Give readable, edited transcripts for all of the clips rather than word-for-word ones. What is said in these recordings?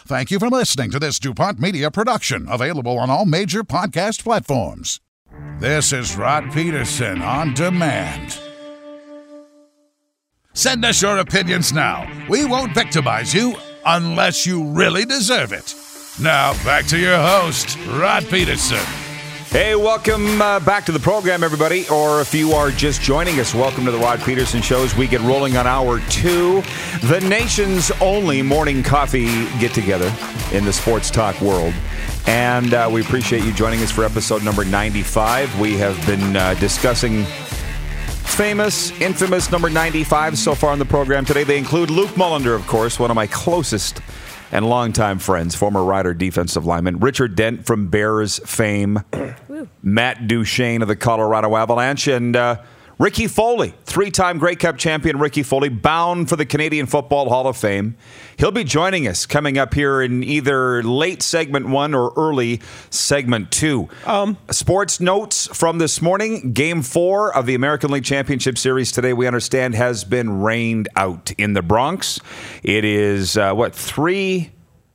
Thank you for listening to this DuPont Media production, available on all major podcast platforms. This is Rod Peterson on demand. Send us your opinions now. We won't victimize you unless you really deserve it. Now, back to your host, Rod Peterson. Hey, welcome back to the program, everybody. Or if you are just joining us, welcome to the Rod Peterson Show as we get rolling on hour 2. The nation's only morning coffee get-together in the sports talk world. And we appreciate you joining us for episode number 95. We have been discussing infamous number 95 so far on the program today. They include Luke Mullender, of course, one of my closest and longtime friends, former Rider defensive lineman, Richard Dent from Bears fame, Matt Duchene of the Colorado Avalanche, and Ricky Foley, 3-time Grey Cup champion Ricky Foley, bound for the Canadian Football Hall of Fame. He'll be joining us coming up here in either late segment 1 or early segment 2. Sports notes from this morning. Game 4 of the American League Championship Series today, we understand, has been rained out in the Bronx. It is, 2-1.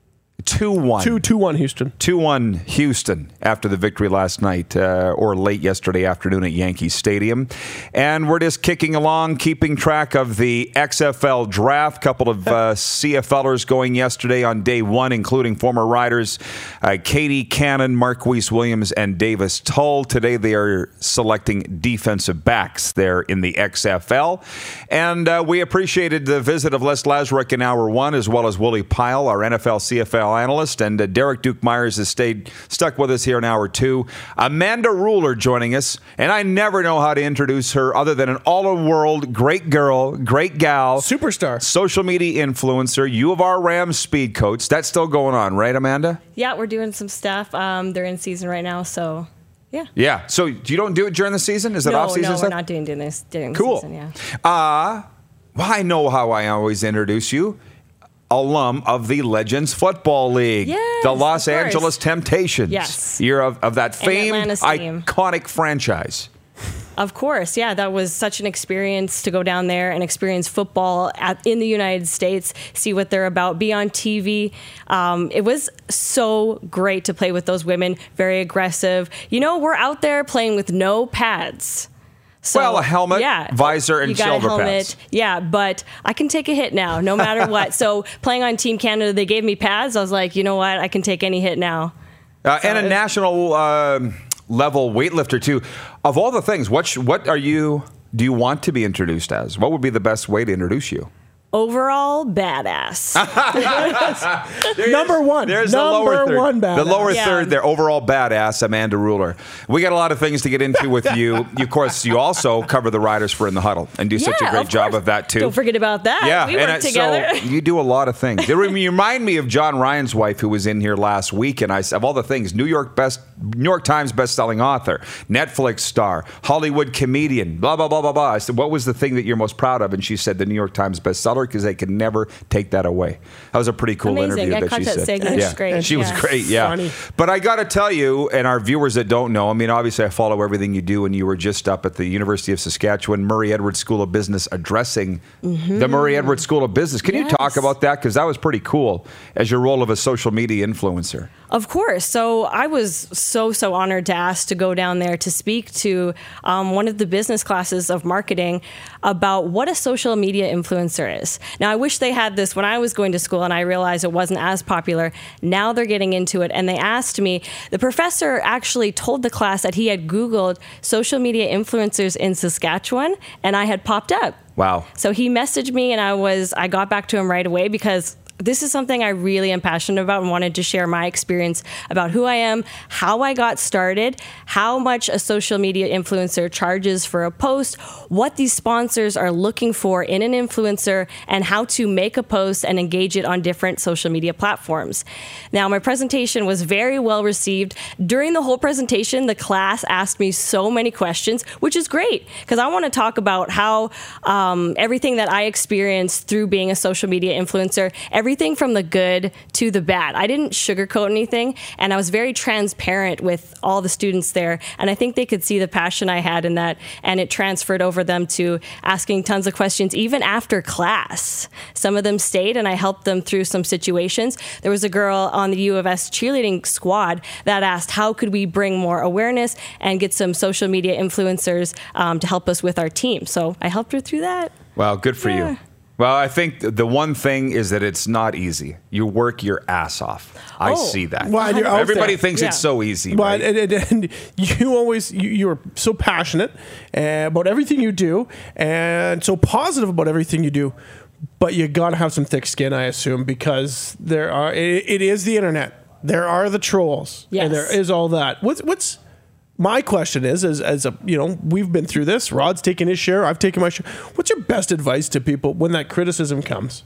2-1 Houston. 2-1 Houston after the victory last night or late yesterday afternoon at Yankee Stadium. And we're just kicking along, keeping track of the XFL draft. Couple of CFLers going yesterday on day 1, including former Riders Katie Cannon, Marquise Williams, and Davis Tull. Today they are selecting defensive backs there in the XFL. And we appreciated the visit of Les Lazaruk in hour 1, as well as Willie Pyle, our NFL CFL analyst, and Derek Duke Myers has stuck with us here in hour 2. Amanda Ruler joining us, and I never know how to introduce her other than an all-world great girl, great gal, superstar, social media influencer, U of R Rams speed coach. That's still going on, right, Amanda? Yeah, we're doing some stuff. They're in season right now, so yeah. Yeah. So you don't do it during the season? Is it off-season stuff? stuff? No, we're not doing this during cool. the season, yeah. Well, I know how I always introduce you. Alum of the Legends Football League. Yes, the Los Angeles Temptations. Yes. You're of that famed, team. Iconic franchise. Of course, yeah. That was such an experience to go down there and experience football in the United States, see what they're about, be on TV. It was so great to play with those women, very aggressive. You know, we're out there playing with no pads. So, well, a helmet, visor, and shoulder pads. Yeah, but I can take a hit now, no matter what. So playing on Team Canada, they gave me pads. I was like, you know what? I can take any hit now. And a national level weightlifter, too. Of all the things, what do you want to be introduced as? What would be the best way to introduce you? Overall badass. Number one. There's the lower third. One badass. The lower third there, overall badass, Amanda Ruler. We got a lot of things to get into with you. Of course, you also cover the Riders for In the Huddle and do such a great job of that, too. Don't forget about that. Yeah, we work together. So you do a lot of things. You remind me of John Ryan's wife, who was in here last week, and of all the things, New York Times best-selling author, Netflix star, Hollywood comedian, blah, blah, blah, blah, blah. I said, what was the thing that you're most proud of? And she said the New York Times bestseller, because they could never take that away. That was a pretty cool interview that she said. She was great, yeah. Funny. But I got to tell you, and our viewers that don't know, I mean, obviously I follow everything you do, and you were just up at the University of Saskatchewan Murray Edwards School of Business addressing the Murray Edwards School of Business. Can you talk about that? Because that was pretty cool as your role of a social media influencer. Of course. So I was so honored to ask to go down there to speak to one of the business classes of marketing about what a social media influencer is. Now, I wish they had this when I was going to school and I realized it wasn't as popular. Now they're getting into it. And they asked me, the professor actually told the class that he had Googled social media influencers in Saskatchewan, and I had popped up. Wow. So he messaged me, and I got back to him right away because this is something I really am passionate about and wanted to share my experience about who I am, how I got started, how much a social media influencer charges for a post, what these sponsors are looking for in an influencer, and how to make a post and engage it on different social media platforms. Now, my presentation was very well received. During the whole presentation, the class asked me so many questions, which is great because I want to talk about how everything that I experienced through being a social media influencer, everything from the good to the bad. I didn't sugarcoat anything, and I was very transparent with all the students there. And I think they could see the passion I had in that, and it transferred over them to asking tons of questions, even after class. Some of them stayed, and I helped them through some situations. There was a girl on the U of S cheerleading squad that asked, how could we bring more awareness and get some social media influencers to help us with our team? So I helped her through that. Well, good for you. Well, I think the one thing is that it's not easy. You work your ass off. I see that. Well, you're out Everybody there. thinks it's so easy. But right? and you always you're so passionate about everything you do, and so positive about everything you do. But you got to have some thick skin, I assume, because there are. It is the internet. There are the trolls, and there is all that. What's my question is, as a, we've been through this. Rod's taken his share. I've taken my share. What's your best advice to people when that criticism comes?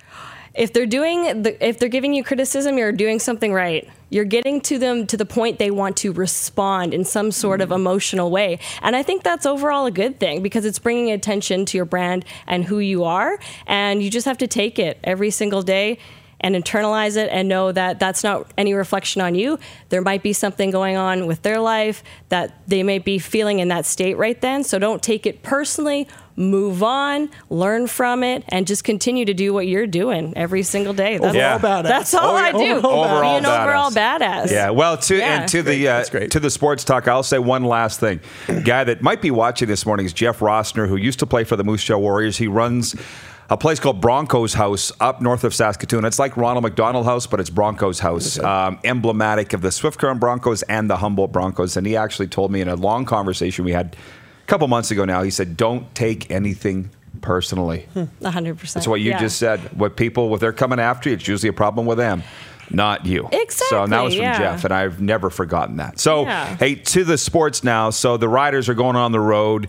If they're giving you criticism, you're doing something right. You're getting to them to the point they want to respond in some sort of emotional way. And I think that's overall a good thing because it's bringing attention to your brand and who you are. And you just have to take it every single day and internalize it and know that that's not any reflection on you. There might be something going on with their life that they may be feeling in that state right then. So don't take it personally. Move on, learn from it, and just continue to do what you're doing every single day. Overall badass. That's all I do. Overall Be an overall badass. Yeah. Well, to the sports talk, I'll say one last thing. A guy that might be watching this morning is Jeff Rosner, who used to play for the Moose Jaw Warriors. He runs a place called Broncos House up north of Saskatoon. It's like Ronald McDonald House, but it's Broncos House, emblematic of the Swift Current Broncos and the Humboldt Broncos. And he actually told me in a long conversation we had a couple months ago now, he said, don't take anything personally. 100%. That's what you just said. What people, if they're coming after you, it's usually a problem with them, not you. Exactly. So that was from Jeff, and I've never forgotten that. So, hey, to the sports now. So the Riders are going on the road,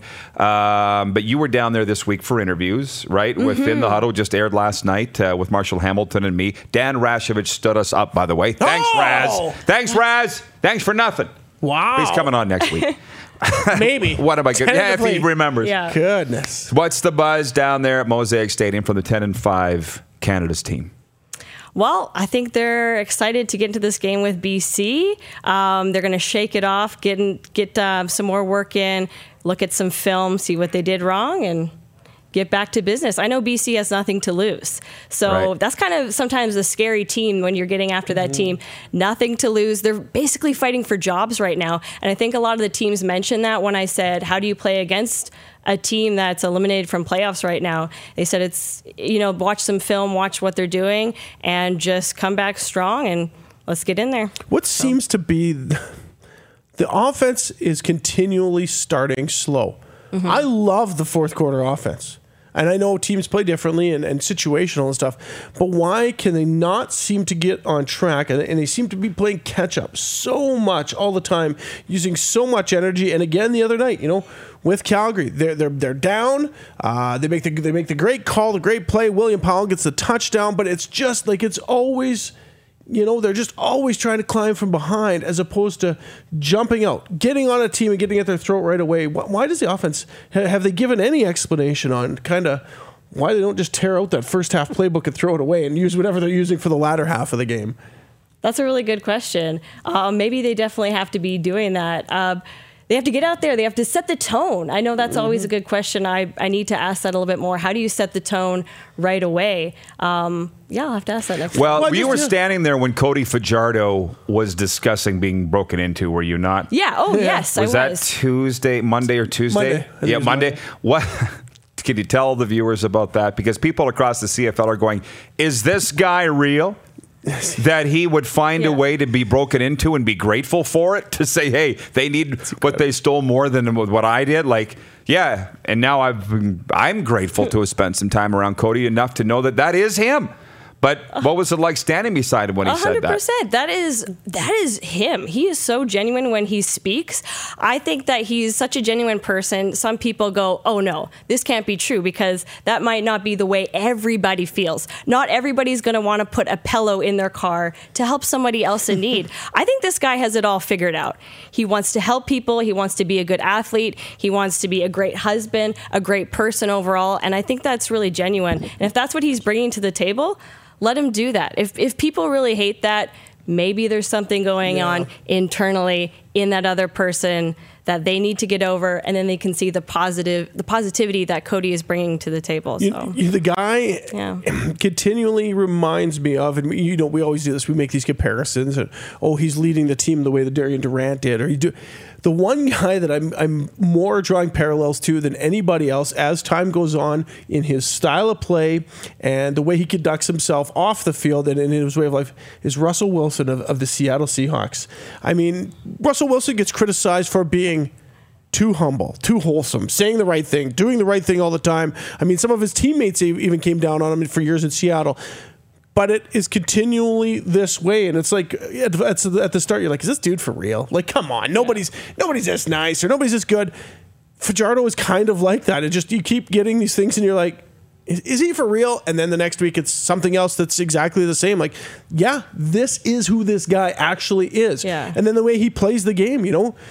but you were down there this week for interviews, right? Mm-hmm. Within the Huddle, just aired last night with Marshall Hamilton and me. Dan Rashovich stood us up, by the way. Thanks, Raz. Thanks, Raz. Thanks for nothing. Wow. He's coming on next week. Maybe. What am I good? Yeah, if he remembers. Yeah. Goodness. What's the buzz down there at Mosaic Stadium from the 10-5 Canada's team? Well, I think they're excited to get into this game with BC. They're going to shake it off, get some more work in, look at some film, see what they did wrong, and get back to business. I know BC has nothing to lose. So that's kind of sometimes a scary team when you're getting after that team. Nothing to lose. They're basically fighting for jobs right now. And I think a lot of the teams mentioned that when I said, how do you play against a team that's eliminated from playoffs right now? They said it's, watch some film, watch what they're doing, and just come back strong and let's get in there. What seems to be the offense is continually starting slow. Mm-hmm. I love the fourth quarter offense. And I know teams play differently and situational and stuff, but why can they not seem to get on track? And they seem to be playing catch up so much all the time, using so much energy. And again, the other night, with Calgary, they're down. They make the great call, the great play. William Powell gets the touchdown, but it's just like it's always. They're just always trying to climb from behind as opposed to jumping out, getting on a team and getting at their throat right away. Why does the offense, have they given any explanation on kind of why they don't just tear out that first half playbook and throw it away and use whatever they're using for the latter half of the game? That's a really good question. Maybe they definitely have to be doing that. They have to get out there. They have to set the tone. I know that's always a good question. I need to ask that a little bit more. How do you set the tone right away? I'll have to ask that next time. Well, you were standing there when Cody Fajardo was discussing being broken into, were you not? Yeah. Oh, yes, I was. Was that Monday or Tuesday? Yeah, Monday. What? Can you tell the viewers about that? Because people across the CFL are going, is this guy real? That he would find a way to be broken into and be grateful for it, to say, hey, they need what they stole more than what I did. And now I'm grateful to have spent some time around Cody enough to know that is him. But what was it like standing beside him when he said that? 100%. That is him. He is so genuine when he speaks. I think that he's such a genuine person. Some people go, oh no, this can't be true, because that might not be the way everybody feels. Not everybody's going to want to put a pillow in their car to help somebody else in need. I think this guy has it all figured out. He wants to help people. He wants to be a good athlete. He wants to be a great husband, a great person overall. And I think that's really genuine. And if that's what he's bringing to the table, let him do that. If people really hate that, maybe there's something going on internally in that other person that they need to get over, and then they can see the positivity that Cody is bringing to the table. So. The guy continually reminds me of, and we always do this. We make these comparisons, and he's leading the team the way that Darian Durant did, or the one guy that I'm more drawing parallels to than anybody else as time goes on in his style of play and the way he conducts himself off the field and in his way of life is Russell Wilson of the Seattle Seahawks. I mean, Russell Wilson gets criticized for being too humble, too wholesome, saying the right thing, doing the right thing all the time. I mean, some of his teammates even came down on him for years in Seattle. But it is continually this way, and it's like at the start, you're like, "Is this dude for real? Like, come on, nobody's this nice or nobody's this good." Fajardo is kind of like that. It just you keep getting these things, and you're like, "Is he for real?" And then the next week, it's something else that's exactly the same. Like, yeah, this is who this guy actually is. Yeah. And then the way he plays the game,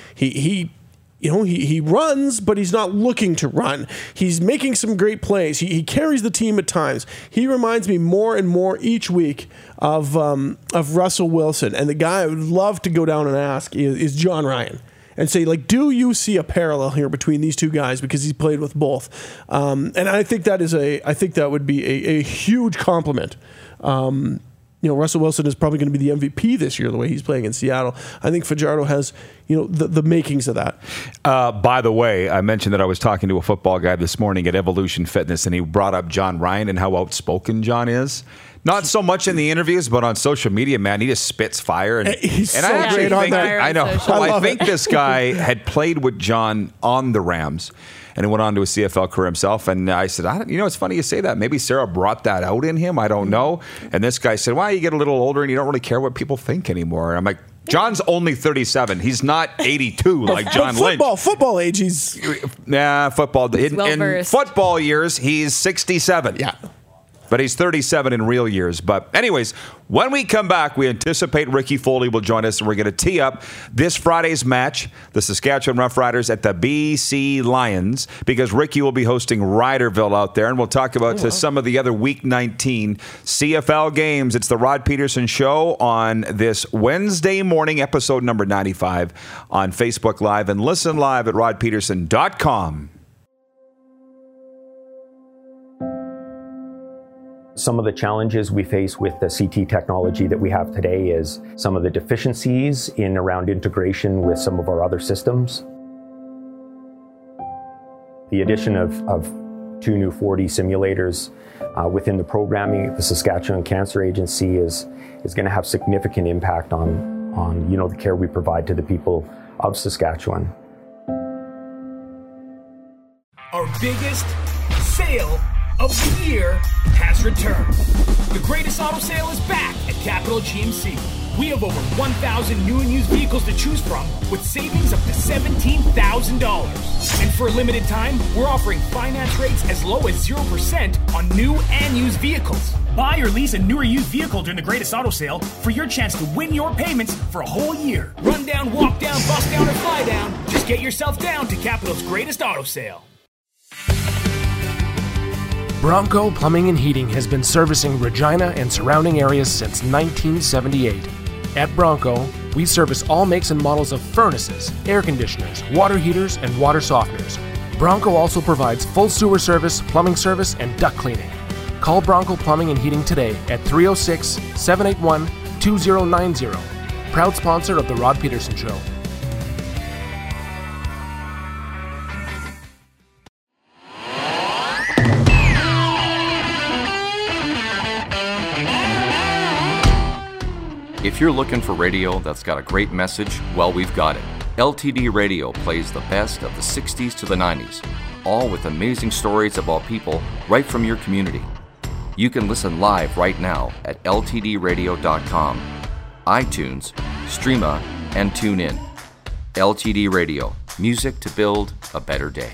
he runs, but he's not looking to run. He's making some great plays. He carries the team at times. He reminds me more and more each week of Russell Wilson. And the guy I would love to go down and ask is John Ryan and say, like, do you see a parallel here between these two guys? Because he's played with both. And I think that would be a huge compliment. Russell Wilson is probably going to be the MVP this year, the way he's playing in Seattle. I think Fajardo has, the makings of that. By the way, I mentioned that I was talking to a football guy this morning at Evolution Fitness, and he brought up John Ryan and how outspoken John is. Not so much in the interviews, but on social media, man, he just spits fire. He's so great on that. I know. I think this guy had played with John on the Rams. And he went on to a CFL career himself. And I said, it's funny you say that. Maybe Sarah brought that out in him. I don't know. And this guy said, well, you get a little older and you don't really care what people think anymore. And I'm like, John's only 37. He's not 82 like John Lynch. Football age, he's... football. In football years, he's 67. Yeah. But he's 37 in real years. But anyways, when we come back, we anticipate Ricky Foley will join us, and we're going to tee up this Friday's match, the Saskatchewan Roughriders at the BC Lions, because Ricky will be hosting Riderville out there, and we'll talk about some of the other Week 19 CFL games. It's the Rod Peterson Show on this Wednesday morning, episode number 95 on Facebook Live, and listen live at rodpeterson.com. Some of the challenges we face with the CT technology that we have today is some of the deficiencies in around integration with some of our other systems. The addition of 2 new 4D simulators within the programming at the Saskatchewan Cancer Agency is going to have significant impact on the care we provide to the people of Saskatchewan. Our biggest sale of the year has returned. The greatest auto sale is back at Capital GMC. We have over 1,000 new and used vehicles to choose from with savings up to $17,000. And for a limited time, we're offering finance rates as low as 0% on new and used vehicles. Buy or lease a new or used vehicle during the greatest auto sale for your chance to win your payments for a whole year. Run down, walk down, bust down, or fly down. Just get yourself down to Capital's greatest auto sale. Bronco Plumbing and Heating has been servicing Regina and surrounding areas since 1978. At Bronco, we service all makes and models of furnaces, air conditioners, water heaters, and water softeners. Bronco also provides full sewer service, plumbing service, and duct cleaning. Call Bronco Plumbing and Heating today at 306-781-2090. Proud sponsor of The Rod Peterson Show. If you're looking for radio that's got a great message, well, we've got it. LTD Radio plays the best of the 60s to the 90s, all with amazing stories about people right from your community. You can listen live right now at ltdradio.com, iTunes, Streema, and TuneIn. LTD Radio, music to build a better day.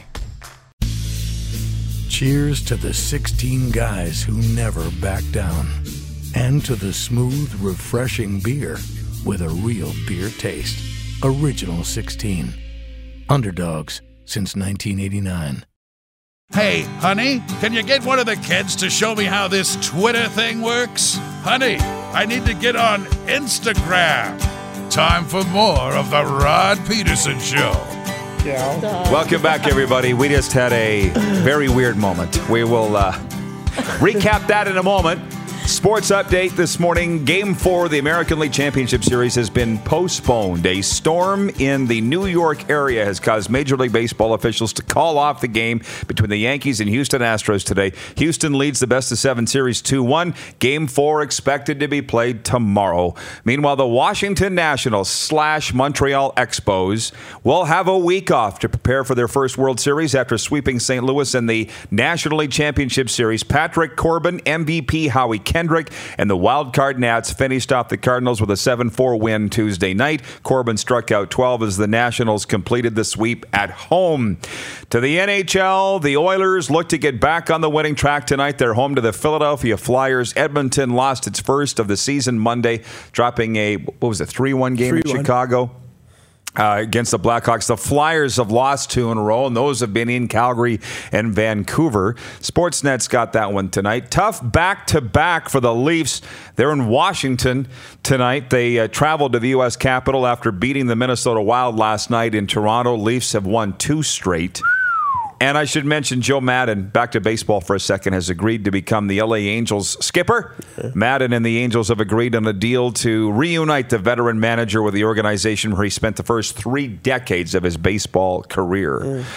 Cheers to the 16 guys who never back down. And to the smooth, refreshing beer with a real beer taste. Original 16. Underdogs since 1989. Hey, honey, can you get one of the kids to show me how this Twitter thing works? Honey, I need to get on Instagram. Time for more of the Rod Peterson Show. Yeah. Welcome back, everybody. We just had a very weird moment. We will recap that in a moment. Sports update this morning. Game 4 of the American League Championship Series has been postponed. A storm in the New York area has caused Major League Baseball officials to call off the game between the Yankees and Houston Astros today. Houston leads the best-of-7 series 2-1. Game 4 expected to be played tomorrow. Meanwhile, the Washington Nationals / Montreal Expos will have a week off to prepare for their first World Series after sweeping St. Louis in the National League Championship Series. Patrick Corbin, MVP Howie Kendrick, and the wildcard Nats finished off the Cardinals with a 7-4 win Tuesday night. Corbin struck out 12 as the Nationals completed the sweep at home. To the NHL, the Oilers look to get back on the winning track tonight. They're home to the Philadelphia Flyers. Edmonton lost its first of the season Monday, dropping a 3-1 game in Chicago. Against the Blackhawks. The Flyers have lost 2 in a row, and those have been in Calgary and Vancouver. Sportsnet's got that one tonight. Tough back-to-back for the Leafs. They're in Washington tonight. They traveled to the U.S. Capitol after beating the Minnesota Wild last night in Toronto. Leafs have won 2 straight. And I should mention Joe Madden, back to baseball for a second, has agreed to become the LA Angels skipper. Madden and the Angels have agreed on a deal to reunite the veteran manager with the organization where he spent the first 3 decades of his baseball career.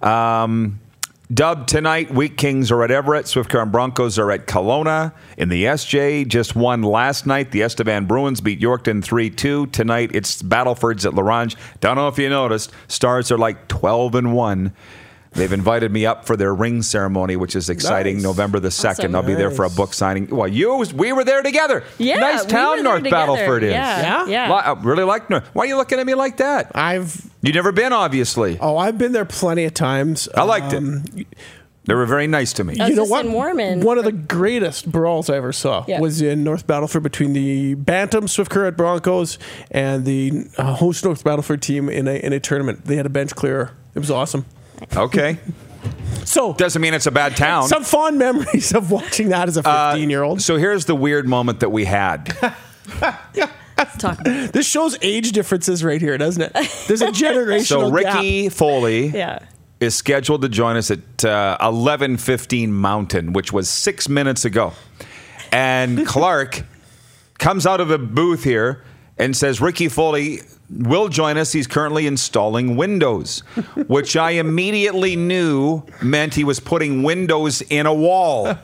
Dubbed tonight, Wheat Kings are at Everett. Swift Current Broncos are at Kelowna. In the SJ, just won last night. The Estevan Bruins beat Yorkton 3-2. Tonight, it's Battleford's at Larange. Don't know if you noticed, Stars are like 12-1. They've invited me up for their ring ceremony, which is exciting. Nice. November the 2nd. Awesome. I'll be there for a book signing. Well, we were there together. Yeah, nice town North Battleford is. Yeah. I really like North. Why are you looking at me like that? You've never been, obviously. Oh, I've been there plenty of times. I liked it. They were very nice to me. You know what? One of the greatest brawls I ever saw was in North Battleford between the Bantam Swift Current Broncos and the host North Battleford team in a tournament. They had a bench clearer. It was awesome. Okay. So doesn't mean it's a bad town. Some fond memories of watching that as a 15-year-old. So here's the weird moment that we had. Let's talk about it. This shows age differences right here, doesn't it? There's a generational So Ricky gap. Foley is scheduled to join us at 11:15 Mountain, which was 6 minutes ago. And Clark comes out of the booth here and says, Ricky Foley will join us. He's currently installing Windows, which I immediately knew meant he was putting Windows in a wall.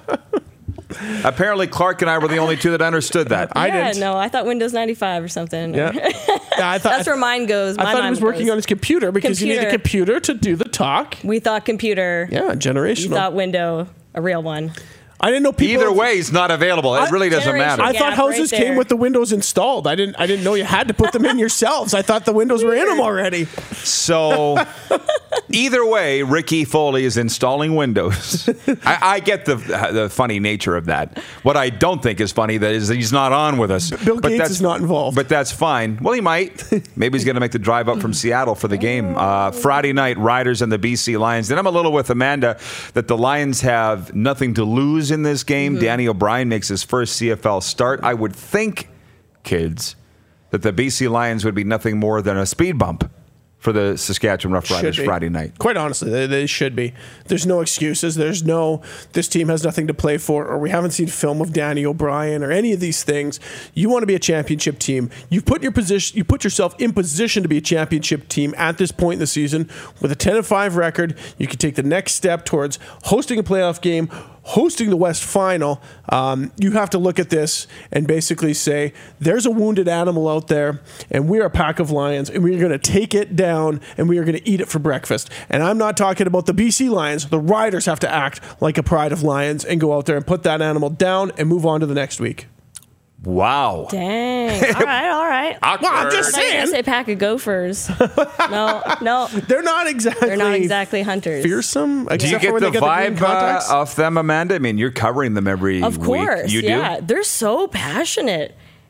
Apparently, Clark and I were the only two that understood that. I didn't. No, I thought Windows 95 or something. Yeah. I thought, that's where mine goes. I thought he was working on his computer because you need a computer to do the talk. We thought computer. Yeah, generational. You thought window, a real one. I didn't know people. Either way, it's not available. It really doesn't matter. I thought houses came with the windows installed. I didn't know you had to put them in yourselves. I thought the windows were in them already. So, either way, Ricky Foley is installing Windows. I get the funny nature of that. What I don't think is funny is that he's not on with us. Bill Gates is not involved. But that's fine. Well, he might. Maybe he's going to make the drive up from Seattle for the game. Friday night, Riders and the BC Lions. And I'm a little with Amanda that the Lions have nothing to lose in this game. Mm-hmm. Danny O'Brien makes his first CFL start. I would think, kids, that the BC Lions would be nothing more than a speed bump for the Saskatchewan Roughriders Friday night. Quite honestly, they should be. There's no excuses. There's no, this team has nothing to play for, or we haven't seen film of Danny O'Brien or any of these things. You want to be a championship team. You put yourself in position to be a championship team at this point in the season. With a 10-5 record, you can take the next step towards hosting a playoff game, hosting the West Final. You have to look at this and basically say, there's a wounded animal out there, and we're a pack of lions, and we're going to take it down, and we are going to eat it for breakfast. And I'm not talking about the BC Lions. The Riders have to act like a pride of lions and go out there and put that animal down and move on to the next week. Wow. Dang. All right. Awkward. Well, I'm just saying. I was going to say pack of gophers. No. They're not exactly hunters. Fearsome. Do you get the vibe off them, Amanda? I mean, you're covering them every week. Of course. You do? Yeah. They're so passionate.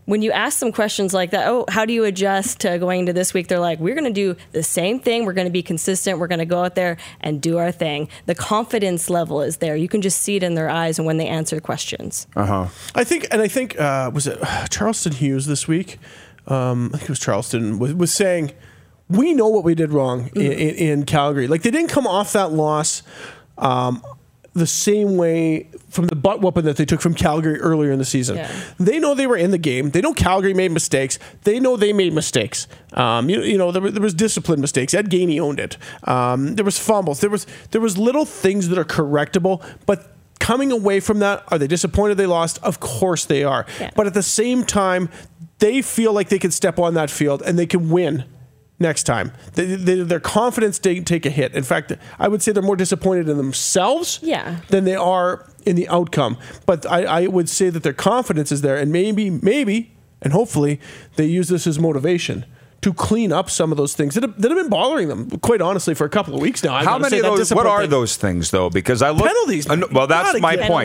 when you ask them questions like that, oh, how do you adjust to going into this week? They're like, we're going to do the same thing. We're going to be consistent. We're going to go out there and do our thing. The confidence level is there. You can just see it in their eyes and when they answer questions. I think, was it Charleston Hughes this week? I think it was Charleston was saying, we know what we did wrong in Calgary. Like, they didn't come off that loss the same way from the butt whooping that they took from Calgary earlier in the season. Yeah. They know they were in the game. They know Calgary made mistakes. They know they made mistakes. There was discipline mistakes. Ed Gainey owned it. There was fumbles. There was little things that are correctable, but coming away from that, are they disappointed they lost? Of course they are. Yeah. But at the same time, they feel like they can step on that field and they can win next time. Their confidence didn't take a hit. In fact, I would say they're more disappointed in themselves than they are in the outcome. But I would say that their confidence is there, and maybe, and hopefully, they use this as motivation to clean up some of those things that have been bothering them, quite honestly, for a couple of weeks now. How many of those? What are those things, though? Because I look penalties. Well, that's my point.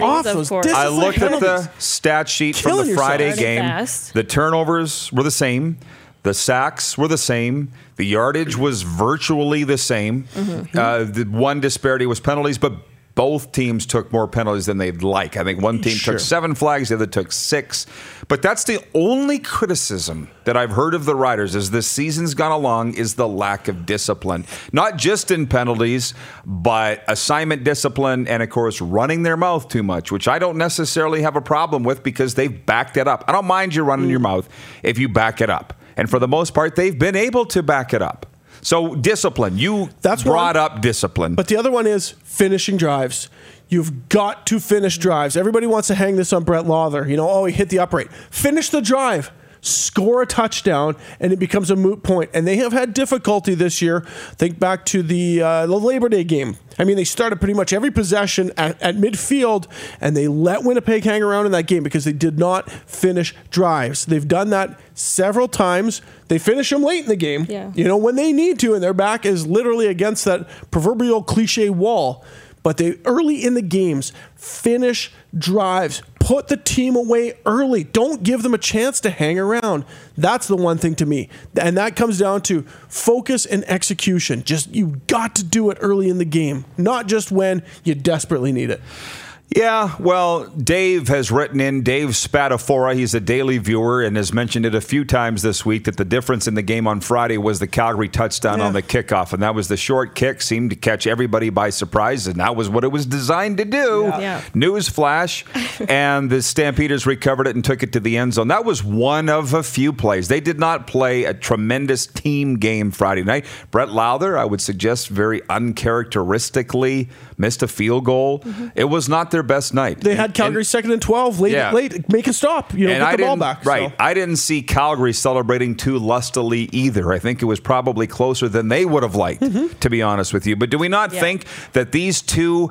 I looked at the stat sheet from the Friday game. The turnovers were the same. The sacks were the same. The yardage was virtually the same. The one disparity was penalties, but both teams took more penalties than they'd like. I think one team took 7 flags, the other took 6. But that's the only criticism that I've heard of the Riders as this season's gone along is the lack of discipline. Not just in penalties, but assignment discipline and, of course, running their mouth too much, which I don't necessarily have a problem with because they've backed it up. I don't mind you running your mouth if you back it up. And for the most part, they've been able to back it up. So discipline. That's brought up discipline. But the other one is finishing drives. You've got to finish drives. Everybody wants to hang this on Brett Lawler. He hit the upright. Finish the drive. Score a touchdown, and it becomes a moot point. And they have had difficulty this year. Think back to the Labor Day game. I mean, they started pretty much every possession at midfield, and they let Winnipeg hang around in that game because they did not finish drives. They've done that several times. They finish them late in the game, when they need to, and their back is literally against that proverbial cliche wall. But they, early in the games, finish drives. Put the team away early. Don't give them a chance to hang around. That's the one thing to me. And that comes down to focus and execution. You've got to do it early in the game, not just when you desperately need it. Yeah, well, Dave has written in, Dave Spadafora, he's a daily viewer and has mentioned it a few times this week that the difference in the game on Friday was the Calgary touchdown on the kickoff. And that was the short kick, seemed to catch everybody by surprise, and that was what it was designed to do. News flash, and the Stampeders recovered it and took it to the end zone. That was one of a few plays. They did not play a tremendous team game Friday night. Brett Lawler, I would suggest, very uncharacteristically missed a field goal. It was not their best night. They had Calgary second and 12 late. Make a stop. Get the ball back. Right. So. I didn't see Calgary celebrating too lustily either. I think it was probably closer than they would have liked, to be honest with you. But do we not think that these two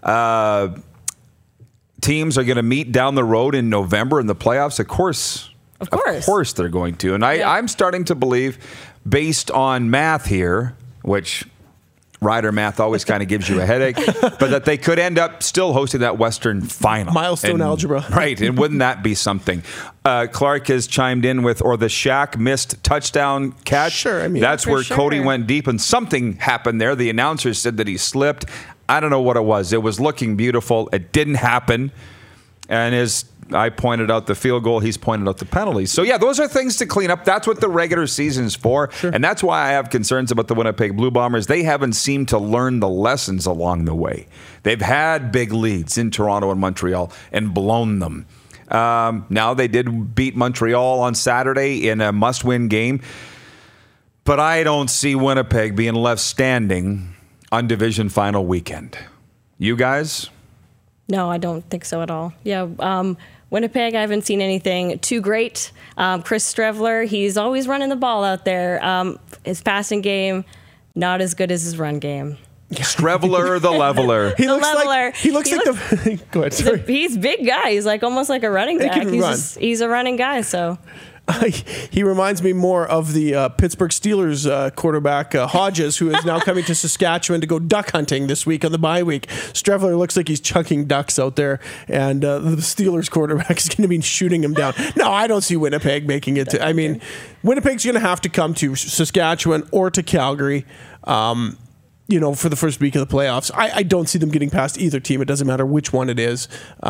teams are going to meet down the road in November in the playoffs? Of course they're going to. And I'm starting to believe, based on math here, which Rider math always kind of gives you a headache, but that they could end up still hosting that Western final. Milestone algebra. Right, and wouldn't that be something? Clark has chimed in with, or the Shaq missed touchdown catch. Sure, that's where Cody went deep, and something happened there. The announcer said that he slipped. I don't know what it was. It was looking beautiful. It didn't happen. And as I pointed out the field goal, he's pointed out the penalties. So, those are things to clean up. That's what the regular season's for. Sure. And that's why I have concerns about the Winnipeg Blue Bombers. They haven't seemed to learn the lessons along the way. They've had big leads in Toronto and Montreal and blown them. Now, they did beat Montreal on Saturday in a must-win game. But I don't see Winnipeg being left standing on division final weekend. You guys? No, I don't think so at all. Winnipeg, I haven't seen anything too great. Chris Strevler, he's always running the ball out there. His passing game, not as good as his run game. Streveler the leveler. He looks leveler. like the. Go ahead. Sorry. He's a big guy. He's like almost like a running back. can run. He's a running guy. So He reminds me more of the Pittsburgh Steelers quarterback Hodges, who is now coming to Saskatchewan to go duck hunting this week on the bye week. Streveler looks like he's chucking ducks out there, and the Steelers quarterback is going to be shooting him down. No, I don't see Winnipeg making it. I mean, Winnipeg's going to have to come to Saskatchewan or to Calgary. For the first week of the playoffs. I don't see them getting past either team. It doesn't matter which one it is.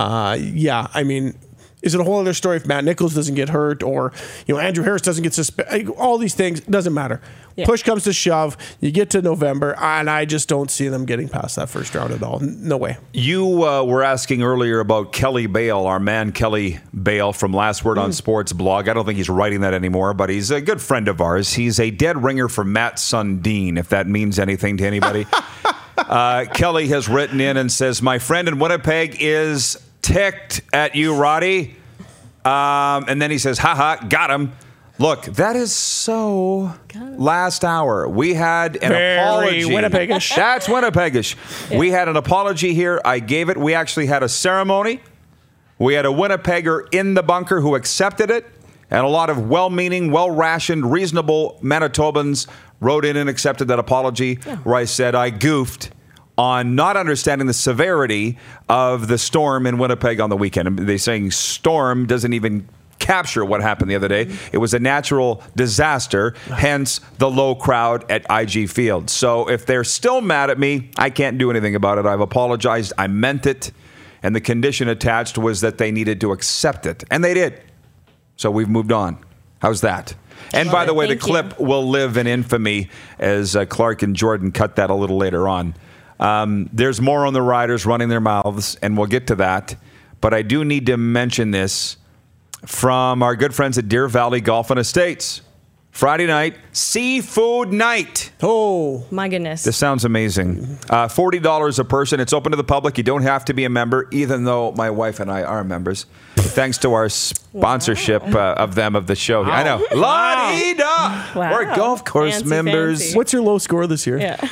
Is it a whole other story if Matt Nichols doesn't get hurt or Andrew Harris doesn't get suspended? All these things, doesn't matter. Yeah. Push comes to shove, you get to November, and I just don't see them getting past that first round at all. No way. You were asking earlier about Kelly Bale, our man Kelly Bale from Last Word on Sports blog. I don't think he's writing that anymore, but he's a good friend of ours. He's a dead ringer for Matt Sundin, if that means anything to anybody. Kelly has written in and says, my friend in Winnipeg is ticked at you, Roddy. And then he says, haha, got him. Look, that is so last hour. We had an apology. Winnipeggish. That's Winnipeggish. Yeah. We had an apology here. I gave it. We actually had a ceremony. We had a Winnipegger in the bunker who accepted it. And a lot of well-meaning, well-rationed, reasonable Manitobans wrote in and accepted that apology where I said I goofed on not understanding the severity of the storm in Winnipeg on the weekend. They're saying storm doesn't even capture what happened the other day. It was a natural disaster, hence the low crowd at IG Field. So if they're still mad at me, I can't do anything about it. I've apologized. I meant it. And the condition attached was that they needed to accept it. And they did. So we've moved on. How's that? And by the way, the clip will live in infamy as Clark and Jordan cut that a little later on. There's more on the riders running their mouths, and we'll get to that. But I do need to mention this from our good friends at Deer Valley Golf and Estates. Friday night, seafood night. Oh, my goodness. This sounds amazing. $40 a person. It's open to the public. You don't have to be a member, even though my wife and I are members, thanks to our sponsorship of the show. Wow. I know. La-di-da. Wow. We're golf course members. Fancy. What's your low score this year? Yeah.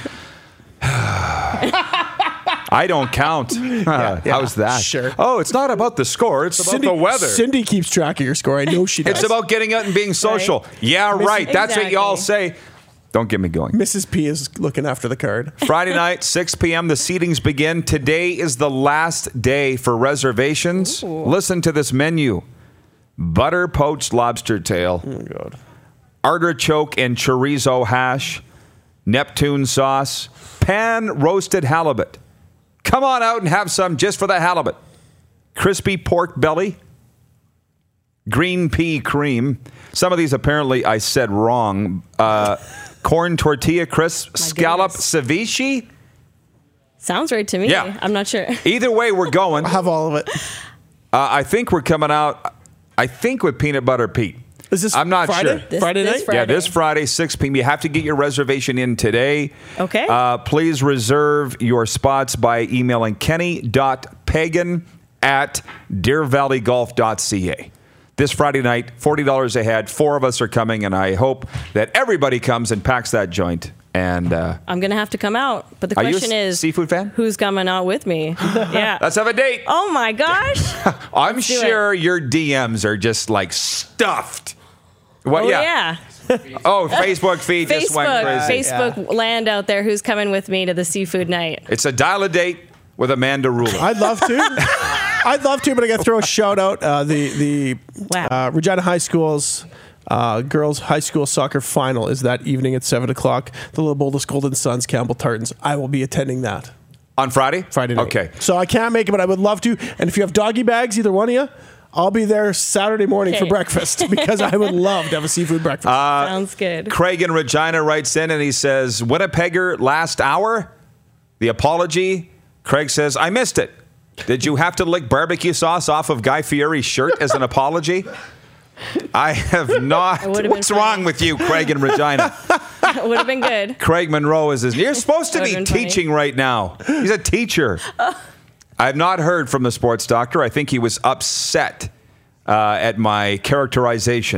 I don't count. How's that? Sure. Oh, it's not about the score. It's about the weather. Cindy keeps track of your score. I know she does. It's about getting out and being social. Right. Yeah, right. That's what you all say. Don't get me going. Mrs. P is looking after the card. Friday night, 6 p.m., the seatings begin. Today is the last day for reservations. Ooh. Listen to this menu. Butter poached lobster tail. Oh, God. Artichoke and chorizo hash. Neptune sauce. Pan roasted halibut. Come on out and have some just for the halibut. Crispy pork belly. Green pea cream. Some of these apparently I said wrong. Corn tortilla crisp. Scallop ceviche. Sounds right to me. Yeah. I'm not sure. Either way, we're going. I'll have all of it. I think we're coming out, with peanut butter Pete. Is this I'm not Friday? sure. Friday night? Friday. Yeah, this Friday, 6 p.m. You have to get your reservation in today. Okay. Please reserve your spots by emailing kenny.pagan@deervalleygolf.ca. This Friday night, $40 a head. 4 of us are coming, and I hope that everybody comes and packs that joint. And I'm going to have to come out. But the question is, seafood fan? Who's coming out with me? Yeah. Let's have a date. Oh, my gosh. I'm sure your DMs are just like stuffed. What? Oh, yeah. Oh, Facebook feed just went crazy. Facebook land out there who's coming with me to the seafood night. It's a dial a date with Amanda Rula. I'd love to. But I got to throw a shout out. The Regina High School's girls' high school soccer final is that evening at 7 o'clock. The Leopoldus Golden Suns, Campbell Tartans. I will be attending that. On Friday? Friday night. Okay. So I can't make it, but I would love to. And if you have doggy bags, either one of you, I'll be there Saturday morning for breakfast because I would love to have a seafood breakfast. Sounds good. Craig in Regina writes in and he says, Winnipegger last hour, the apology. Craig says, I missed it. Did you have to lick barbecue sauce off of Guy Fieri's shirt as an apology? I have not. What's wrong with you, Craig in Regina? It would have been good. Craig Monroe is his. You're supposed to be teaching right now. He's a teacher. I've not heard from the sports doctor. I think he was upset at my characterization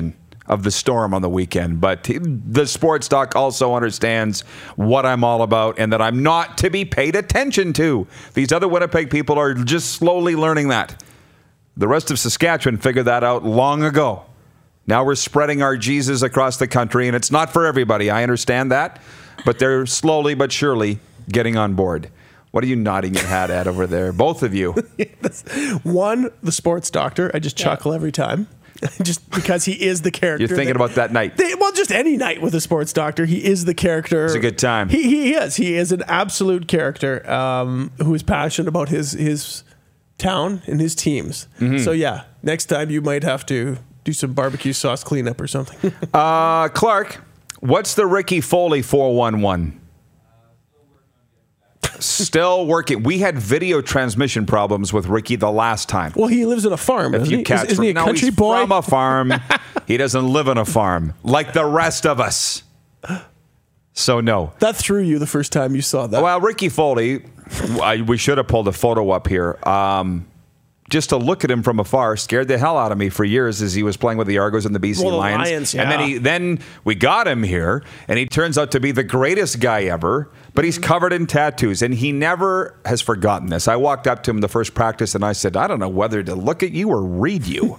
of the storm on the weekend. But the sports doc also understands what I'm all about and that I'm not to be paid attention to. These other Winnipeg people are just slowly learning that. The rest of Saskatchewan figured that out long ago. Now we're spreading our Jesus across the country, and it's not for everybody. I understand that. But they're slowly but surely getting on board. What are you nodding your hat at over there? Both of you. One, the sports doctor. I just chuckle every time. Just because he is the character. You're thinking about that night. Well, just any night with a sports doctor. He is the character. It's a good time. He is. He is an absolute character who is passionate about his town and his teams. Mm-hmm. So, yeah, next time you might have to do some barbecue sauce cleanup or something. Clark, what's the Ricky Foley 411? Still working. We had video transmission problems with Ricky the last time. Well, he lives in a farm, isn't he? Isn't he a country boy? He's from a farm. He doesn't live in a farm like the rest of us. So, no. That threw you the first time you saw that. Well, Ricky Foley, we should have pulled a photo up here. Just to look at him from afar scared the hell out of me for years as he was playing with the Argos and the BC Lions. Yeah. And then we got him here, and he turns out to be the greatest guy ever, but he's covered in tattoos, and he never has forgotten this. I walked up to him the first practice, and I said, I don't know whether to look at you or read you.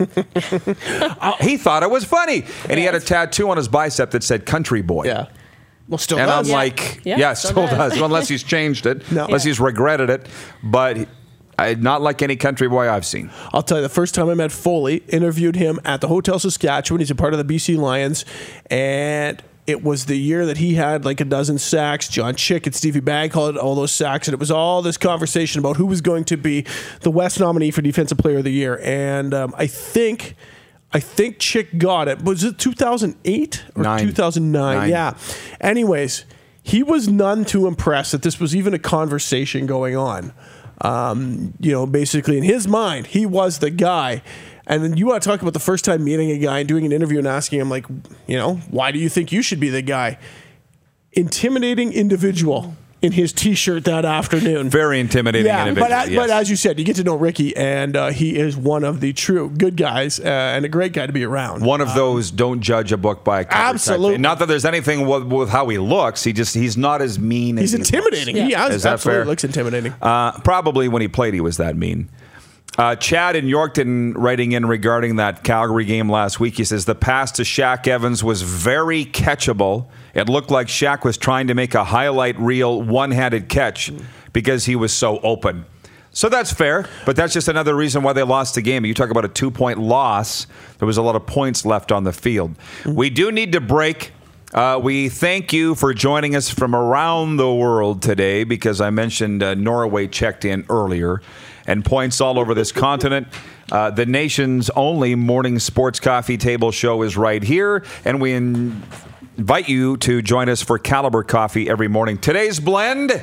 He thought it was funny, and he had a tattoo on his bicep that said country boy. Yeah. Well, still and does. I'm like, still does. Well, unless he's changed it, unless he's regretted it. But not like any country boy I've seen. I'll tell you, the first time I met Foley, interviewed him at the Hotel Saskatchewan. He's a part of the BC Lions. And it was the year that he had like a dozen sacks. John Chick and Stevie Bagwell had all those sacks. And it was all this conversation about who was going to be the West nominee for Defensive Player of the Year. And I think Chick got it. Was it 2008 or 2009? Yeah. Anyways, he was none too impressed that this was even a conversation going on. Basically in his mind, he was the guy. And then you want to talk about the first time meeting a guy and doing an interview and asking him, like, why do you think you should be the guy? Intimidating individual in his T-shirt that afternoon. Very intimidating individual. But as you said, you get to know Ricky, and he is one of the true good guys and a great guy to be around. One of those don't judge a book by a cover. Absolutely. Not that there's anything with how he looks. He's not as mean as he's intimidating. He looks. He absolutely looks intimidating. Probably when he played, he was that mean. Chad in Yorkton writing in regarding that Calgary game last week. He says, the pass to Shaq Evans was very catchable. It looked like Shaq was trying to make a highlight reel one-handed catch because he was so open. So that's fair, but that's just another reason why they lost the game. You talk about a 2-point loss. There was a lot of points left on the field. We do need to break. We thank you for joining us from around the world today because I mentioned Norway checked in earlier and points all over this continent. The nation's only morning sports coffee table show is right here, and we invite you to join us for Caliber Coffee every morning. Today's blend,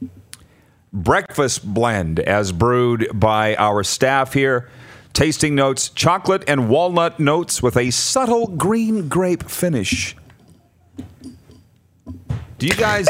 breakfast blend, as brewed by our staff here. Tasting notes, chocolate and walnut notes with a subtle green grape finish. Do you guys...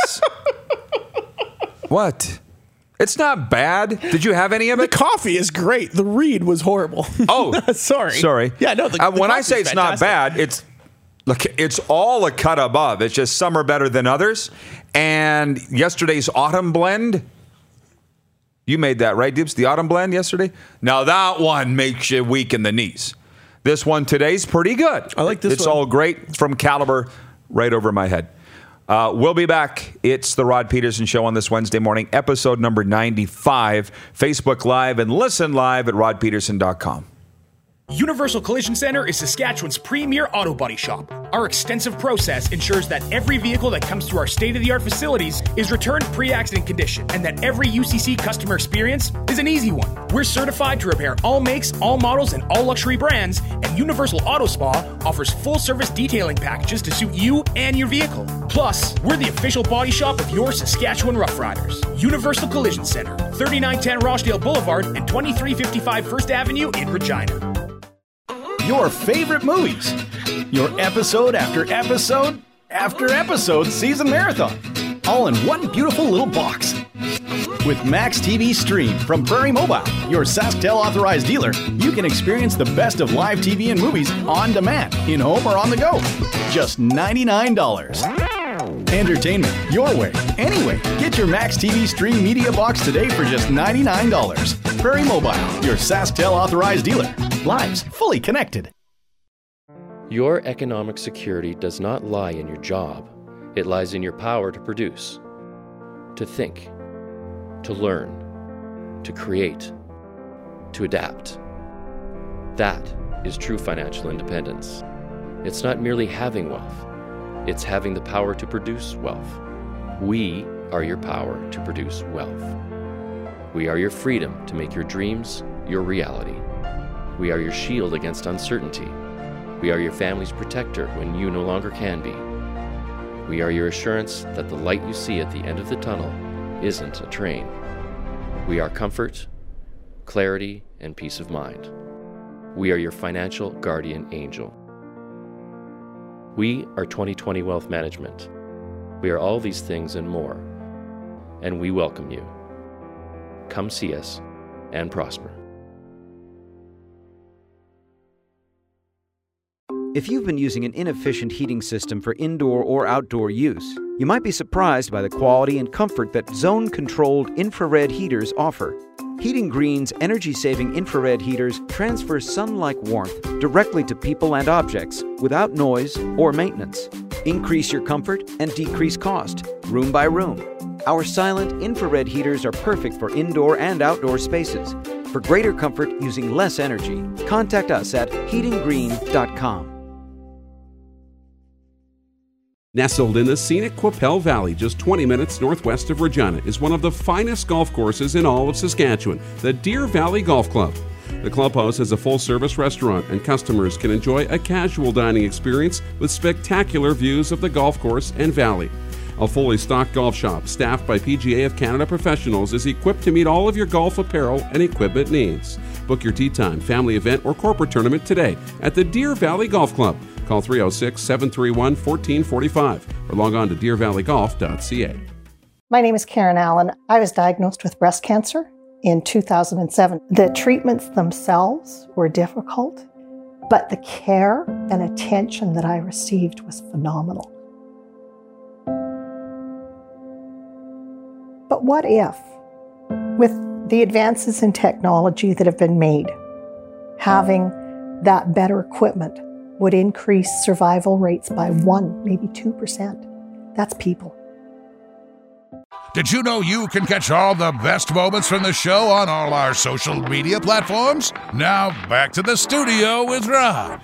What? It's not bad. Did you have any of it? The coffee is great. The read was horrible. Oh, sorry. Yeah, no. When I say it's not bad, it's all a cut above. It's just some are better than others. And yesterday's autumn blend, you made that, right, Dibs? The autumn blend yesterday? Now that one makes you weak in the knees. This one today's pretty good. I like this one. It's all great from Caliber right over my head. We'll be back. It's the Rod Peterson Show on this Wednesday morning, episode number 95. Facebook Live and listen live at rodpeterson.com. Universal Collision Center is Saskatchewan's premier auto body shop. Our extensive process ensures that every vehicle that comes through our state-of-the-art facilities is returned pre-accident condition and that every UCC customer experience is an easy one. We're certified to repair all makes, all models, and all luxury brands, and Universal Auto Spa offers full-service detailing packages to suit you and your vehicle. Plus, we're the official body shop of your Saskatchewan Rough Riders. Universal Collision Center, 3910 Rochdale Boulevard and 2355 First Avenue in Regina. Your favorite movies. Your episode after episode after episode season marathon. All in one beautiful little box. With Max TV Stream from Prairie Mobile, your SaskTel authorized dealer, you can experience the best of live TV and movies on demand, in home or on the go. Just $99. Entertainment your way, anyway. Get your Max TV Stream media box today for just $99. Prairie Mobile, your SaskTel authorized dealer. Lives fully connected. Your economic security does not lie in your job. It lies in your power to produce, to think, to learn, to create, to adapt. That is true financial independence. It's not merely having wealth. It's having the power to produce wealth. We are your power to produce wealth. We are your freedom to make your dreams your reality. We are your shield against uncertainty. We are your family's protector when you no longer can be. We are your assurance that the light you see at the end of the tunnel isn't a train. We are comfort, clarity, and peace of mind. We are your financial guardian angel. We are 2020 Wealth Management. We are all these things and more, and we welcome you. Come see us and prosper. If you've been using an inefficient heating system for indoor or outdoor use, you might be surprised by the quality and comfort that zone-controlled infrared heaters offer. Heating Green's energy-saving infrared heaters transfer sun-like warmth directly to people and objects without noise or maintenance. Increase your comfort and decrease cost, room by room. Our silent infrared heaters are perfect for indoor and outdoor spaces. For greater comfort using less energy, contact us at heatinggreen.com. Nestled in the scenic Qu'Appelle Valley, just 20 minutes northwest of Regina, is one of the finest golf courses in all of Saskatchewan, the Deer Valley Golf Club. The clubhouse has a full-service restaurant, and customers can enjoy a casual dining experience with spectacular views of the golf course and valley. A fully stocked golf shop, staffed by PGA of Canada professionals, is equipped to meet all of your golf apparel and equipment needs. Book your tee time, family event, or corporate tournament today at the Deer Valley Golf Club. Call 306-731-1445 or log on to deervalleygolf.ca. My name is Karen Allen. I was diagnosed with breast cancer in 2007. The treatments themselves were difficult, but the care and attention that I received was phenomenal. But what if, with the advances in technology that have been made, having that better equipment would increase survival rates by 1%, maybe 2%. That's people. Did you know you can catch all the best moments from the show on all our social media platforms? Now, back to the studio with Rod.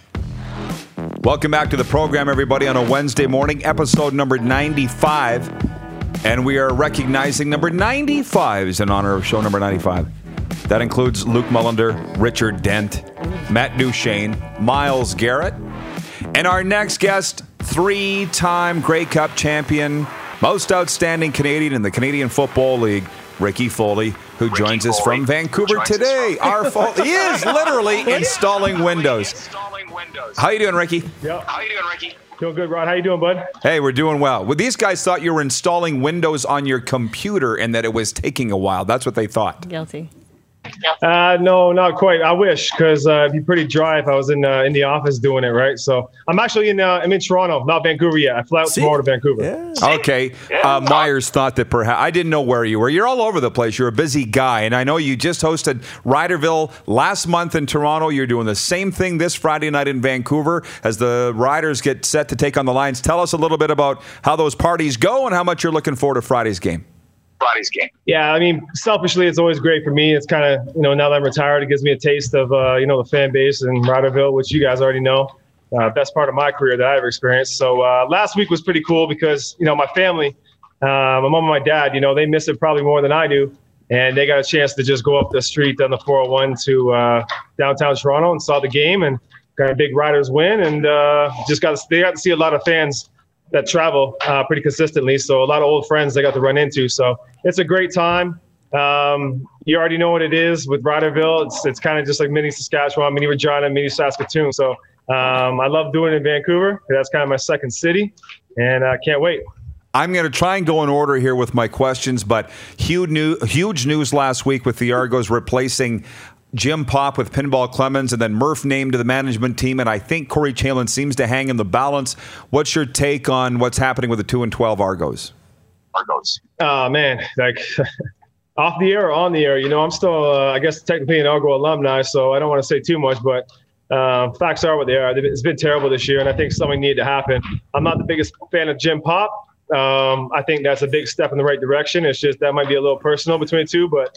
Welcome back to the program, everybody, on a Wednesday morning, episode number 95. And we are recognizing number 95 in honor of show number 95. That includes Luke Mullender, Richard Dent, Matt Duchesne, Myles Garrett, and our next guest, three-time Grey Cup champion, most outstanding Canadian in the Canadian Football League, Ricky Foley, who joins us from Vancouver today. He is literally installing windows. How you doing, Ricky? Yeah. Doing good, Rod. How you doing, bud? Hey, we're doing well. Well, these guys thought you were installing Windows on your computer and that it was taking a while. That's what they thought. Guilty. No, not quite. I wish, because it'd be pretty dry if I was in the office doing it, right? So I'm actually I'm in Toronto, not Vancouver yet. I fly out tomorrow to Vancouver. Yeah. Okay. Myers thought that perhaps I didn't know where you were. You're all over the place. You're a busy guy, and I know you just hosted Riderville last month in Toronto. You're doing the same thing this Friday night in Vancouver as the Riders get set to take on the Lions. Tell us a little bit about how those parties go and how much you're looking forward to Friday's game. Yeah, I mean, selfishly, it's always great for me. It's kind of, now that I'm retired, it gives me a taste of, the fan base in Riderville, which you guys already know. Best part of my career that I've experienced. So last week was pretty cool because, my family, my mom and my dad, they miss it probably more than I do. And they got a chance to just go up the street on the 401 to downtown Toronto and saw the game and got a big Riders win. And they got to see a lot of fans that travel pretty consistently. So a lot of old friends they got to run into. So it's a great time. You already know what it is with Riderville. It's kind of just like mini Saskatchewan, mini Regina, mini Saskatoon. So I love doing it in Vancouver. That's kind of my second city, and I can't wait. I'm going to try and go in order here with my questions, but huge news last week with the Argos replacing Jim Popp with Pinball Clemens, and then Murph named to the management team, and I think Corey Chalin seems to hang in the balance. What's your take on what's happening with the 2-12 Argos? Oh, man. Like, off the air or on the air, I'm still, I guess, technically an Argo alumni, so I don't want to say too much, but facts are what they are. It's been terrible this year, and I think something needed to happen. I'm not the biggest fan of Jim Popp. I think that's a big step in the right direction. It's just that might be a little personal between the two, but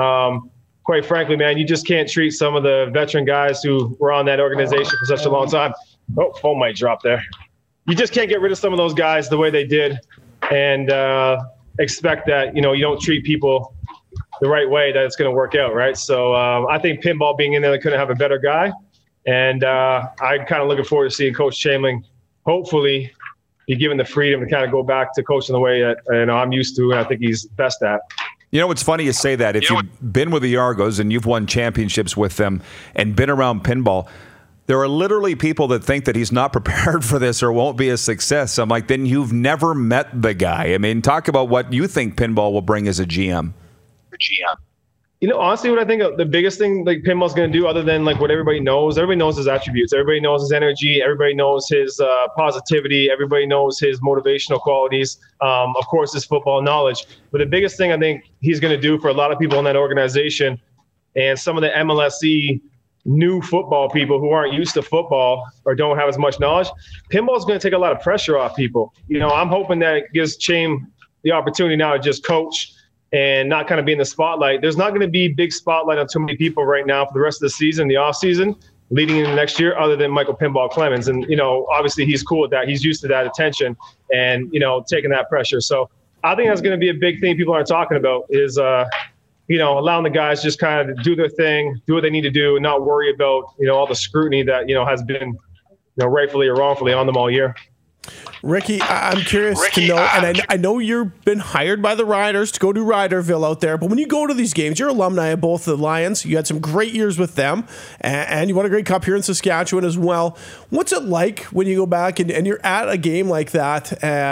quite frankly, man, you just can't treat some of the veteran guys who were on that organization for such a long time. Oh, phone might drop there. You just can't get rid of some of those guys the way they did and expect that, you don't treat people the right way, that it's going to work out, right? So I think pinball being in there, they couldn't have a better guy. And I'm kind of looking forward to seeing Coach Chamling hopefully be given the freedom to kind of go back to coaching the way that I'm used to and I think he's best at. It's funny you say that. If you've been with the Argos and you've won championships with them and been around pinball, there are literally people that think that he's not prepared for this or won't be a success. I'm like, then you've never met the guy. I mean, talk about what you think pinball will bring as a GM. Honestly, what I think the biggest thing like pinball's going to do, other than like what everybody knows his attributes. Everybody knows his energy. Everybody knows his positivity. Everybody knows his motivational qualities. Of course, his football knowledge. But the biggest thing I think he's going to do for a lot of people in that organization and some of the MLSE new football people who aren't used to football or don't have as much knowledge, pinball's going to take a lot of pressure off people. I'm hoping that it gives Chaim the opportunity now to just coach and not kind of be in the spotlight. There's not going to be big spotlight on too many people right now for the rest of the season, the off season, leading into next year, other than Michael Pinball Clemens. And, obviously he's cool with that. He's used to that attention and, taking that pressure. So I think that's going to be a big thing people aren't talking about is, allowing the guys just kind of do their thing, do what they need to do, and not worry about, all the scrutiny that, has been, rightfully or wrongfully on them all year. Ricky, I'm curious to know, and I know you've been hired by the Riders to go to Riderville out there, but when you go to these games, you're alumni of both the Lions. You had some great years with them, and you won a Grey Cup here in Saskatchewan as well. What's it like when you go back and you're at a game like that?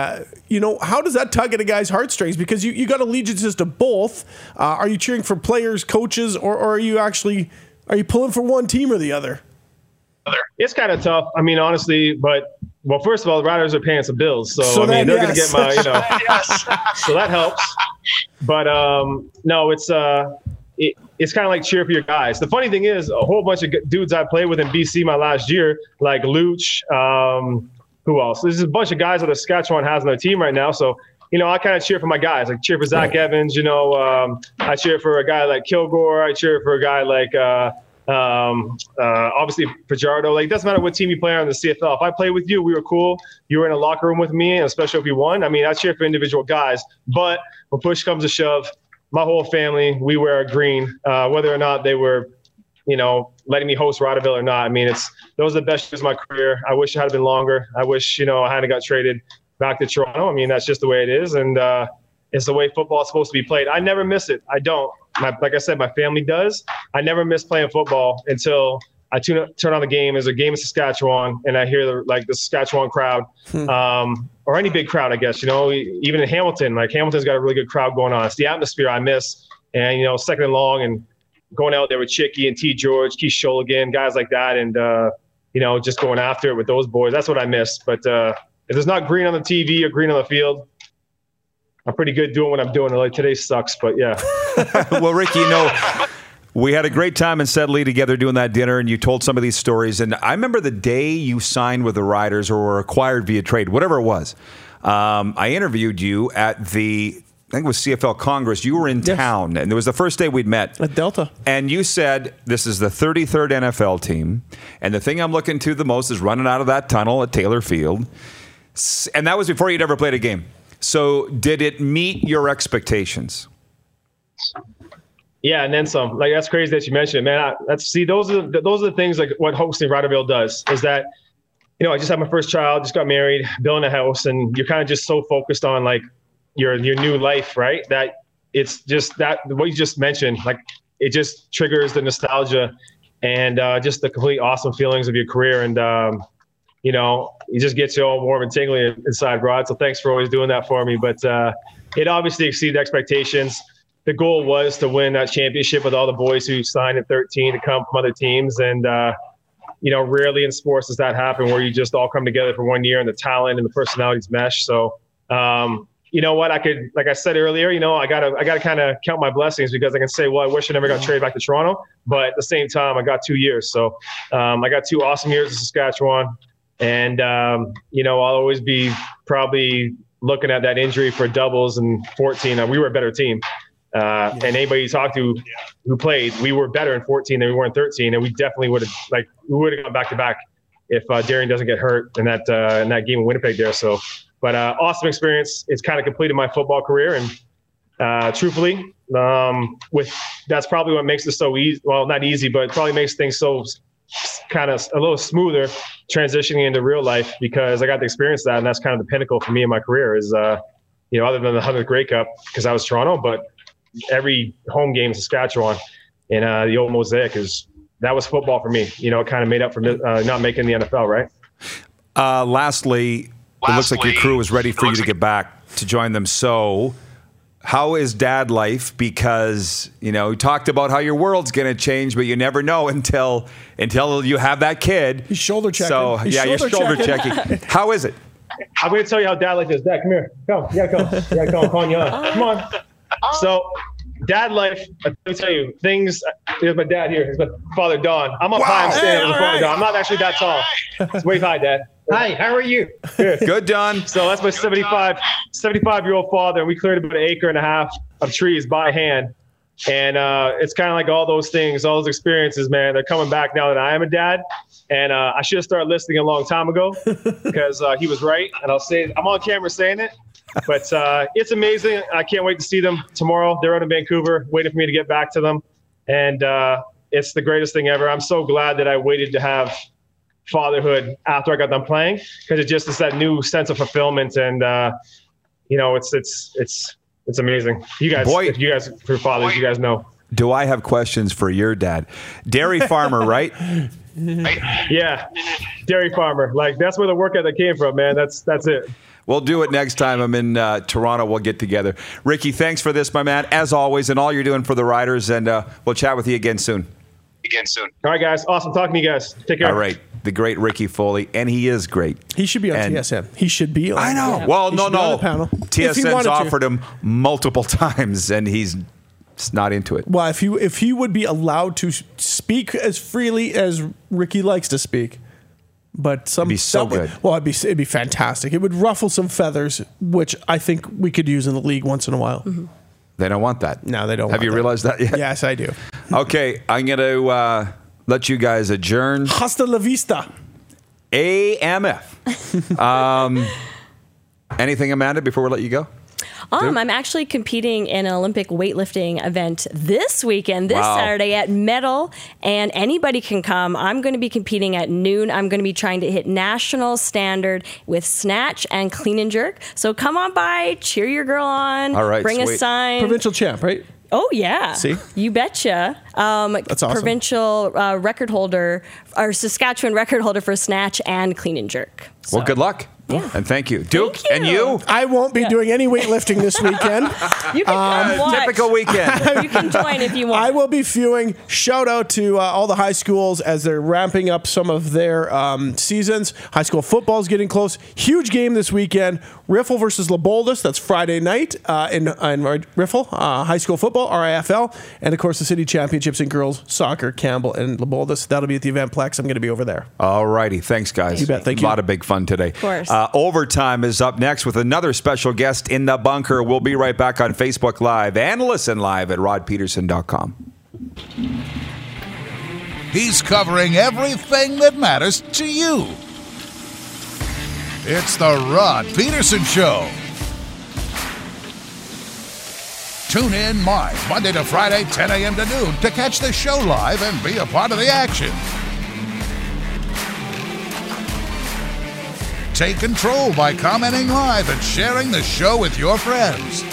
How does that tug at a guy's heartstrings? Because you got allegiances to both. Are you cheering for players, coaches, or are you pulling for one team or the other? It's kind of tough. I mean, honestly, well, first of all, the Riders are paying some bills, so they're going to get my, so that helps. But no, it's kind of like cheer for your guys. The funny thing is, a whole bunch of dudes I played with in BC my last year, like Luch, who else? There's a bunch of guys that Saskatchewan has on their team right now. So, I kind of cheer for my guys. I cheer for Zach Evans. I cheer for a guy like Kilgore. I cheer for a guy like obviously Fajardo. Like, it doesn't matter what team you play on in the CFL. If I play with you, we were cool. You were in a locker room with me, and especially if you won. I mean, I cheer for individual guys. But when push comes to shove, my whole family, we wear green, whether or not they were, letting me host Riderville or not. I mean, those are the best years of my career. I wish it had been longer. I wish, I hadn't got traded back to Toronto. I mean, that's just the way it is. And it's the way football is supposed to be played. I never miss it. I don't. Like I said, my family does. I never miss playing football until I turn on the game. There's a game in Saskatchewan, and I hear the Saskatchewan crowd, or any big crowd, I guess. Even in Hamilton, like Hamilton's got a really good crowd going on. It's the atmosphere I miss, and second and long, and going out there with Chicky and T. George, Keith Sholigan, guys like that, and just going after it with those boys. That's what I miss. But if there's not green on the TV or green on the field, I'm pretty good doing what I'm doing. Like, today sucks, but yeah. Well, Ricky, we had a great time in Sedley together doing that dinner, and you told some of these stories. And I remember the day you signed with the Riders or were acquired via trade, whatever it was. I interviewed you at I think it was CFL Congress. You were in town, and it was the first day we'd met. At Delta. And you said, this is the 33rd NFL team, and the thing I'm looking to the most is running out of that tunnel at Taylor Field. And that was before you'd ever played a game. So did it meet your expectations? Yeah, and then some. Like, that's crazy that you mentioned it, man. Those are the things like what hosting Riderville does is that, I just had my first child, just got married, building a house, and you're kind of just so focused on like your new life, right? That it's just that what you just mentioned, like it just triggers the nostalgia and just the complete awesome feelings of your career. And it just gets you all warm and tingly inside, Rod. So thanks for always doing that for me. But it obviously exceeded expectations. The goal was to win that championship with all the boys who signed at 13 to come from other teams. And, rarely in sports does that happen where you just all come together for 1 year and the talent and the personalities mesh. So, you know what? Like I said earlier, I gotta kind of count my blessings, because I can say, well, I wish I never got traded back to Toronto, but at the same time, I got 2 years. So I got 2 awesome years in Saskatchewan, and I'll always be probably looking at that injury for doubles in 14. We were a better team. And anybody you talk to who played, we were better in 14 than we were in 13, and we definitely would have gone back to back if Darian doesn't get hurt in that game in Winnipeg there. So, but awesome experience. It's kind of completed my football career, and truthfully, that's probably what makes it so easy. Well, not easy, but it probably makes things so kind of a little smoother transitioning into real life, because I got to experience that, and that's kind of the pinnacle for me in my career. Is other than the 100th Grey Cup, because I was Toronto, but every home game in Saskatchewan and the old Mosaic that was football for me. It kind of made up for not making the NFL, right? Lastly, it looks like your crew is ready for you to get back to join them. So how is dad life? Because, you talked about how your world's going to change, but you never know until you have that kid. He's shoulder checking. So, you're shoulder checking. How is it? I'm going to tell you how dad life is. Dad, come here. Come. You gotta come. I'm calling you on. Come on. So, dad life, let me tell you, things. Here's my dad here. Here's my father, Don. I'm up high. I'm standing with my father, Don. I'm not actually that tall. It's way high, Dad. Hi, how are you? Good, Don. So that's my 75-year-old father, and we cleared about 1.5 acres of trees by hand. And it's kind of like all those things, all those experiences, man, they're coming back now that I am a dad. And I should have started listening a long time ago, because he was right. And I'm on camera saying it. But it's amazing. I can't wait to see them tomorrow. They're out in Vancouver, waiting for me to get back to them. And it's the greatest thing ever. I'm so glad that I waited to have fatherhood after I got done playing, because it just is that new sense of fulfillment. And, it's amazing. You guys, if you guys are fathers, you guys know. Do I have questions for your dad? Dairy farmer, right? Yeah, dairy farmer. Like, that's where the work ethic came from, man. That's it. We'll do it next time I'm in Toronto. We'll get together. Ricky, thanks for this, my man, as always, and all you're doing for the Riders. And we'll chat with you again soon. All right, guys. Awesome talking to you guys. Take care. All right. The great Ricky Foley, and he is great. He should be on TSN. He should be on. I know. Yeah. Well, He no. should be on the panel. TSN's offered him multiple times, and he's not into it. Well, if he would be allowed to speak as freely as Ricky likes to speak, but it'd be so good. Well, it'd be fantastic. It would ruffle some feathers, which I think we could use in the league once in a while. Mm-hmm. They don't want that. No, they don't. Have you realized that yet? Yes, I do. Okay, I'm going to let you guys adjourn. Hasta la vista. AMF. Anything, Amanda, before we let you go? I'm actually competing in an Olympic weightlifting event this weekend, this Saturday at Medal, and anybody can come. I'm going to be competing at noon. I'm going to be trying to hit national standard with snatch and clean and jerk. So come on by, cheer your girl on, all right, bring a sign. Provincial champ, right? Oh, yeah. See? You betcha. That's awesome. Provincial record holder, or Saskatchewan record holder for snatch and clean and jerk. So. Well, good luck. Yeah. And thank you. Duke, and you? I won't be doing any weightlifting this weekend. You can come watch. Typical weekend. You can join if you want. I will be viewing. Shout out to all the high schools as they're ramping up some of their seasons. High school football is getting close. Huge game this weekend. Riffle versus Leboldus. That's Friday night in Riffle. High school football, RIFL. And, of course, the city championships in girls soccer, Campbell and Leboldus. That'll be at the Eventplex. I'm going to be over there. All righty. Thanks, guys. You bet. Thank you. A lot of big fun today. Of course. Overtime is up next with another special guest in the bunker. We'll be right back on Facebook Live and listen live at rodpeterson.com. He's covering everything that matters to you. It's the Rod Peterson Show. Tune in live Monday to Friday, 10 a.m. to noon to catch the show live and be a part of the action. Take control by commenting live and sharing the show with your friends.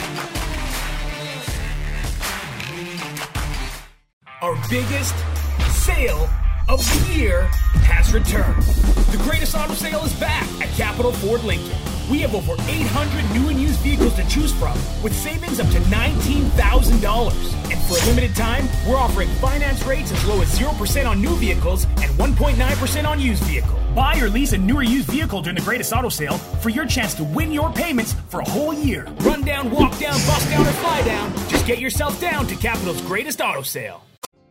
Our biggest sale of the year has returned. The greatest auto sale is back at Capital Ford Lincoln. We have over 800 new and used vehicles to choose from with savings up to $19,000. And for a limited time, we're offering finance rates as low as 0% on new vehicles and 1.9% on used vehicles. Buy or lease a new or used vehicle during the greatest auto sale for your chance to win your payments for a whole year. Run down, walk down, bust down, or fly down. Just get yourself down to Capital's greatest auto sale.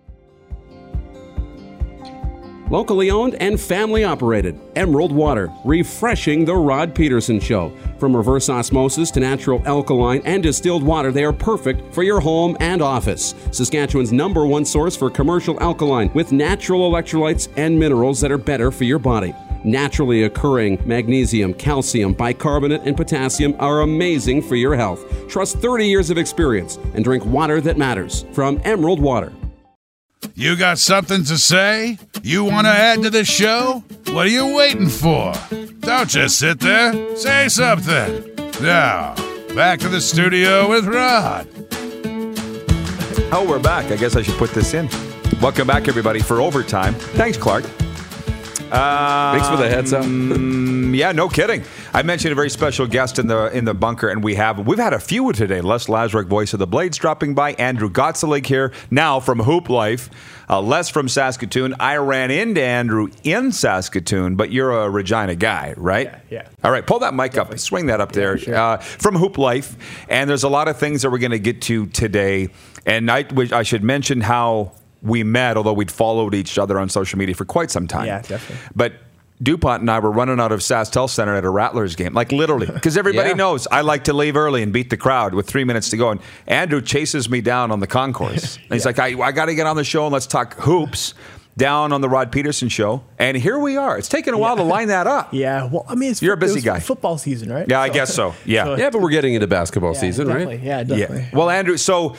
Locally owned and family operated, Emerald Water, refreshing the Rod Peterson Show. From reverse osmosis to natural alkaline and distilled water, they are perfect for your home and office. Saskatchewan's #1 source for commercial alkaline with natural electrolytes and minerals that are better for your body. Naturally occurring magnesium, calcium, bicarbonate, and potassium are amazing for your health. Trust 30 years of experience and drink water that matters from Emerald Water. You got something to say? You want to add to the show? What are you waiting for? Don't just sit there. Say something. Now, back to the studio with Rod. Oh, we're back. I guess I should put this in. Welcome back, everybody, for overtime. Thanks, Clark. Thanks for the heads up. Yeah, no kidding. I mentioned a very special guest in the bunker, and we've had a few today. Les Lazaruk, voice of the Blades, dropping by. Andrew Gottselig here now from Hoop Life. Les from Saskatoon. I ran into Andrew in Saskatoon, but you're a Regina guy, right? Yeah. All right, pull that mic up. Swing that up there. Sure. From Hoop Life, and there's a lot of things that we're going to get to today. And I should mention how we met, although we'd followed each other on social media for quite some time. Yeah, definitely. But DuPont and I were running out of SaskTel Center at a Rattlers game, like literally, because everybody knows I like to leave early and beat the crowd with 3 minutes to go. And Andrew chases me down on the concourse. And he's like, I got to get on the show and let's talk hoops down on the Rod Peterson Show. And here we are. It's taken a while to line that up. Yeah, well, I mean, you're a busy guy. Football season, right? Yeah, I guess so. Yeah. Yeah, but we're getting into basketball season, right? Yeah, definitely. Yeah. Well, Andrew, so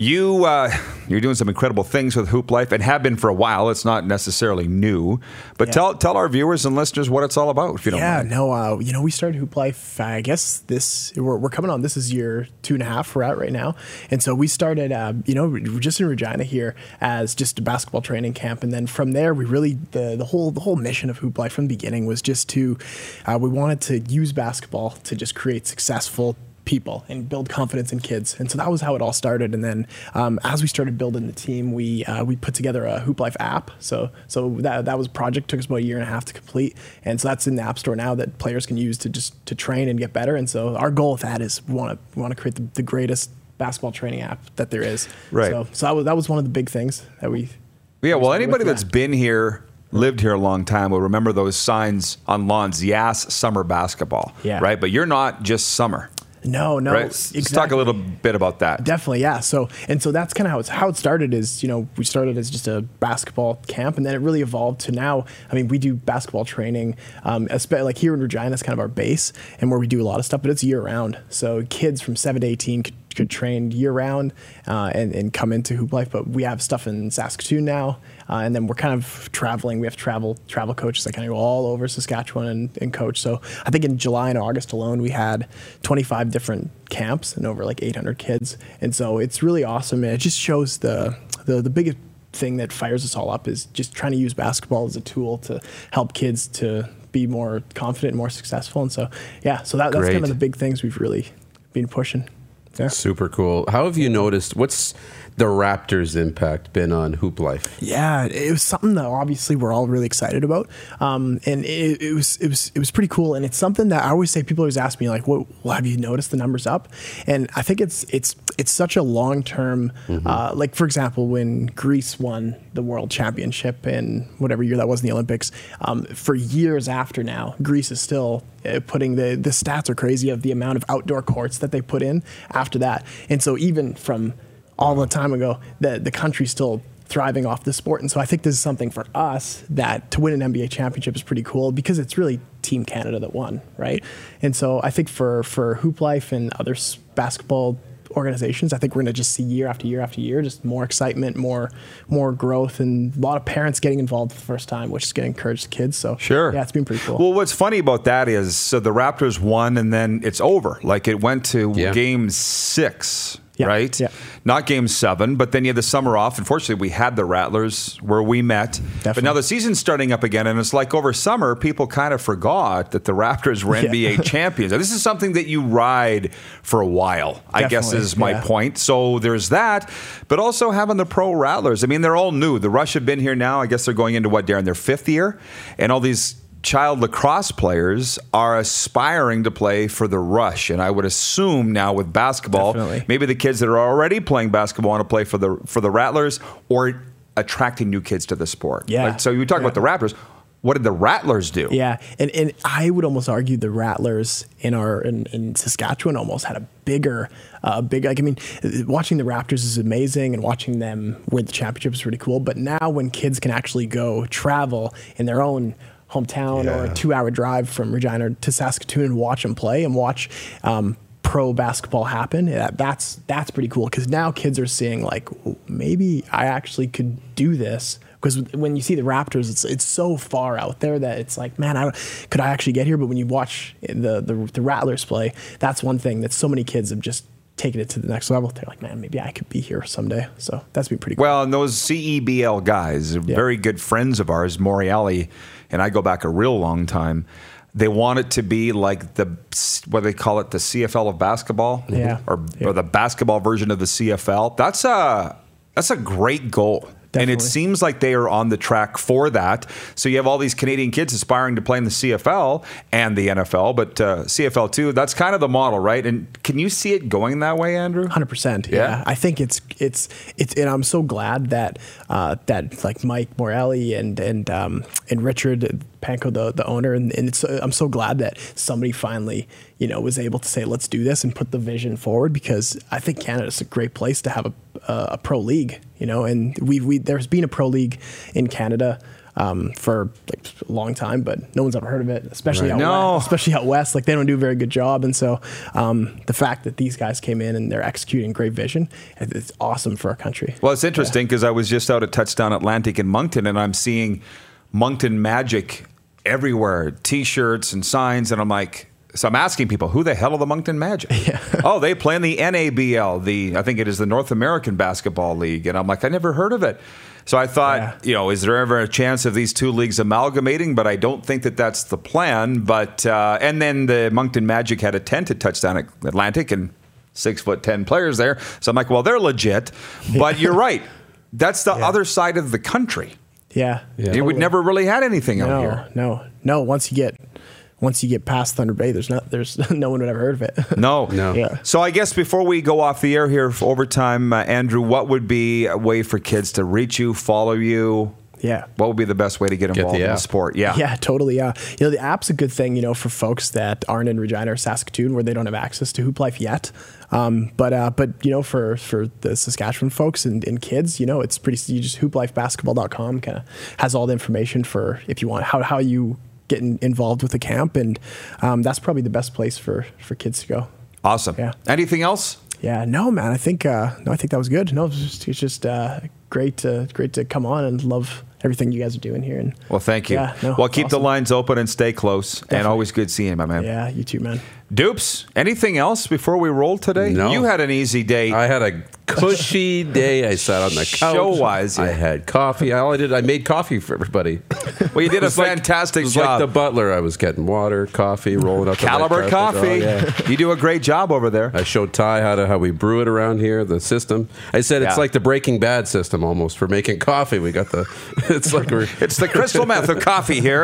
you're doing some incredible things with Hoop Life and have been for a while. It's not necessarily new, but tell our viewers and listeners what it's all about, if you don't mind. We started Hoop Life, I guess we're coming on, this is year 2.5 we're at right now. And so we started, just in Regina here as just a basketball training camp. And then from there, we really, the whole mission of Hoop Life from the beginning was just to, we wanted to use basketball to just create successful people and build confidence in kids. And so that was how it all started. And then as we started building the team, we put together a Hoop Life app. So that was a project, took us about 1.5 years to complete. And so that's in the App Store now that players can use to train and get better. And so our goal with that is we want to create the greatest basketball training app that there is. Right. So that was one of the big things that we... Yeah, well, anybody that's been here, lived here a long time will remember those signs on lawns, Yass Summer Basketball, right? But you're not just summer. No, right? Exactly. Let's talk a little bit about that. Definitely, yeah. So that's kind of how it started is, we started as just a basketball camp, and then it really evolved to now, I mean, we do basketball training, especially like here in Regina is kind of our base and where we do a lot of stuff, but it's year round. So kids from 7 to 18 could train year round and come into Hoop Life, but we have stuff in Saskatoon now, and then we're kind of traveling. We have travel coaches that kind of go all over Saskatchewan and coach. So I think in July and August alone, we had 25 different camps and over like 800 kids, and so it's really awesome. And it just shows the biggest thing that fires us all up is just trying to use basketball as a tool to help kids to be more confident and more successful. And so that's kind of the big things we've really been pushing. Yeah. Super cool. How have you noticed, what's the Raptors' impact been on Hoop Life? Yeah, it was something that obviously we're all really excited about, and it was pretty cool. And it's something that I always say, people always ask me like, "What have you noticed the numbers up?" And I think it's such a long term. Like for example, when Greece won the World Championship in whatever year that was in the Olympics, for years after now, Greece is still putting the stats are crazy of the amount of outdoor courts that they put in after that. And so even from all the time ago, the country's still thriving off the sport. And so I think this is something for us that to win an NBA championship is pretty cool because it's really Team Canada that won, right? And so I think for Hoop Life and other basketball organizations, I think we're going to just see year after year after year, just more excitement, more growth, and a lot of parents getting involved for the first time, which is going to encourage the kids. So sure, yeah, it's been pretty cool. Well, what's funny about that is, so the Raptors won, and then it's over. Like it went to Game 6. right? Yeah. Not Game 7, but then you had the summer off. Unfortunately, we had the Rattlers where we met. Definitely. But now the season's starting up again, and it's like over summer, people kind of forgot that the Raptors were NBA champions. Now, this is something that you ride for a while, I guess is my point. So there's that, but also having the pro Rattlers. I mean, they're all new. The Rush have been here now. I guess they're going into what, Darren, their 5th year? And all these child lacrosse players are aspiring to play for the Rush, and I would assume now with basketball, maybe the kids that are already playing basketball want to play for the Rattlers, or attracting new kids to the sport. Yeah. Like, so you talk about the Raptors. What did the Rattlers do? Yeah, and I would almost argue the Rattlers in Saskatchewan almost had a bigger, watching the Raptors is amazing, and watching them win the championship is really cool. But now when kids can actually go travel in their own hometown or a 2-hour drive from Regina to Saskatoon and watch them play and watch pro basketball happen, that's pretty cool, because now kids are seeing like, maybe I actually could do this. Because when you see the Raptors, it's so far out there that it's like, man, could I actually get here? But when you watch the Rattlers play, that's one thing that so many kids have just taken it to the next level. They're like, man, maybe I could be here someday. So that's been pretty cool. Well, and those CEBL guys, very good friends of ours, Moriali, and I go back a real long time. They want it to be like what they call it, the CFL of basketball, or the basketball version of the CFL. That's a great goal. Definitely. And it seems like they are on the track for that. So you have all these Canadian kids aspiring to play in the CFL and the NFL, but CFL too. That's kind of the model, right? And can you see it going that way, Andrew? 100%. Yeah, I think it's, and I'm so glad that like Mike Morelli and Richard Panko, the owner, and I'm so glad that somebody finally was able to say, let's do this and put the vision forward, because I think Canada's a great place to have a pro league, and there's been a pro league in Canada for like a long time, but no one's ever heard of it, especially out west. Like, they don't do a very good job, and so the fact that these guys came in and they're executing great vision, it's awesome for our country. Well, it's interesting because I was just out at Touchdown Atlantic in Moncton, and I'm seeing Moncton Magic everywhere, T-shirts and signs, and I'm like, so I'm asking people, who the hell are the Moncton Magic? Oh, they play in the NABL, I think it is the North American Basketball League, and I'm like, I never heard of it. So I thought, is there ever a chance of these two leagues amalgamating? But I don't think that that's the plan. But and then the Moncton Magic had a tent at Touchdown Atlantic, and 6'10" players there. So I'm like, well, they're legit. But you're right. That's the other side of the country. Yeah. You would never really had anything out here. No. Once you get past Thunder Bay, there's no one would ever heard of it. No. Yeah. So I guess before we go off the air here for overtime, Andrew, what would be a way for kids to reach you, follow you? Yeah. What would be the best way to get involved in the sport? Yeah, totally. The app's a good thing, for folks that aren't in Regina or Saskatoon, where they don't have access to Hoop Life yet. But for the Saskatchewan folks and kids, it's pretty. You just hooplifebasketball.com kind of has all the information for if you want how you get involved with the camp, and that's probably the best place for kids to go. Awesome. Yeah. Anything else? Yeah. No, man. I think that was good. No, it's just great to come on, and love everything you guys are doing here. And well, thank you. Well, keep the lines open and stay close. Definitely. And always good seeing you, my man. Yeah, you too, man. Dupes, anything else before we roll today? No. You had an easy day. I had a cushy day. I sat on the couch. Show-wise, I had coffee. I made coffee for everybody. Well, you did a fantastic job. It was like the butler. I was getting water, coffee, rolling up Caliber Coffee. You do a great job over there. I showed Ty how we brew it around here, the system. I said it's like the Breaking Bad system almost for making coffee. We got it's the crystal meth of coffee here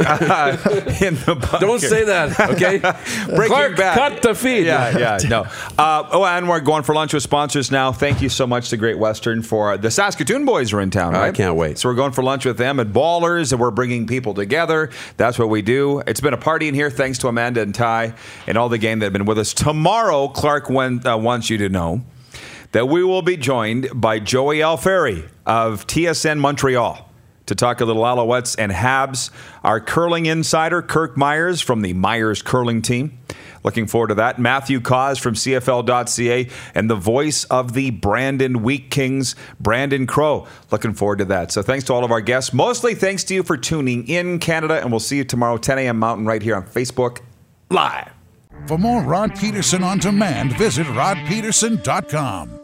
in the bucket. Don't say that, okay? Clark, cut the feed. No. And we're going for lunch with sponsors now. Thank you so much to Great Western for the Saskatoon boys are in town, right? I can't wait. So we're going for lunch with them at Ballers, and we're bringing people together. That's what we do. It's been a party in here, thanks to Amanda and Ty and all the gang that have been with us. Tomorrow, Clark wants you to know that we will be joined by Joey Alfieri of TSN Montreal to talk a little Alouettes and Habs. Our curling insider, Kirk Myers from the Myers curling team. Looking forward to that. Matthew Cause from CFL.ca and the voice of the Brandon Wheat Kings, Brandon Crow. Looking forward to that. So thanks to all of our guests. Mostly thanks to you for tuning in, Canada, and we'll see you tomorrow, 10 a.m. Mountain, right here on Facebook Live. For more Rod Peterson on Demand, visit rodpeterson.com.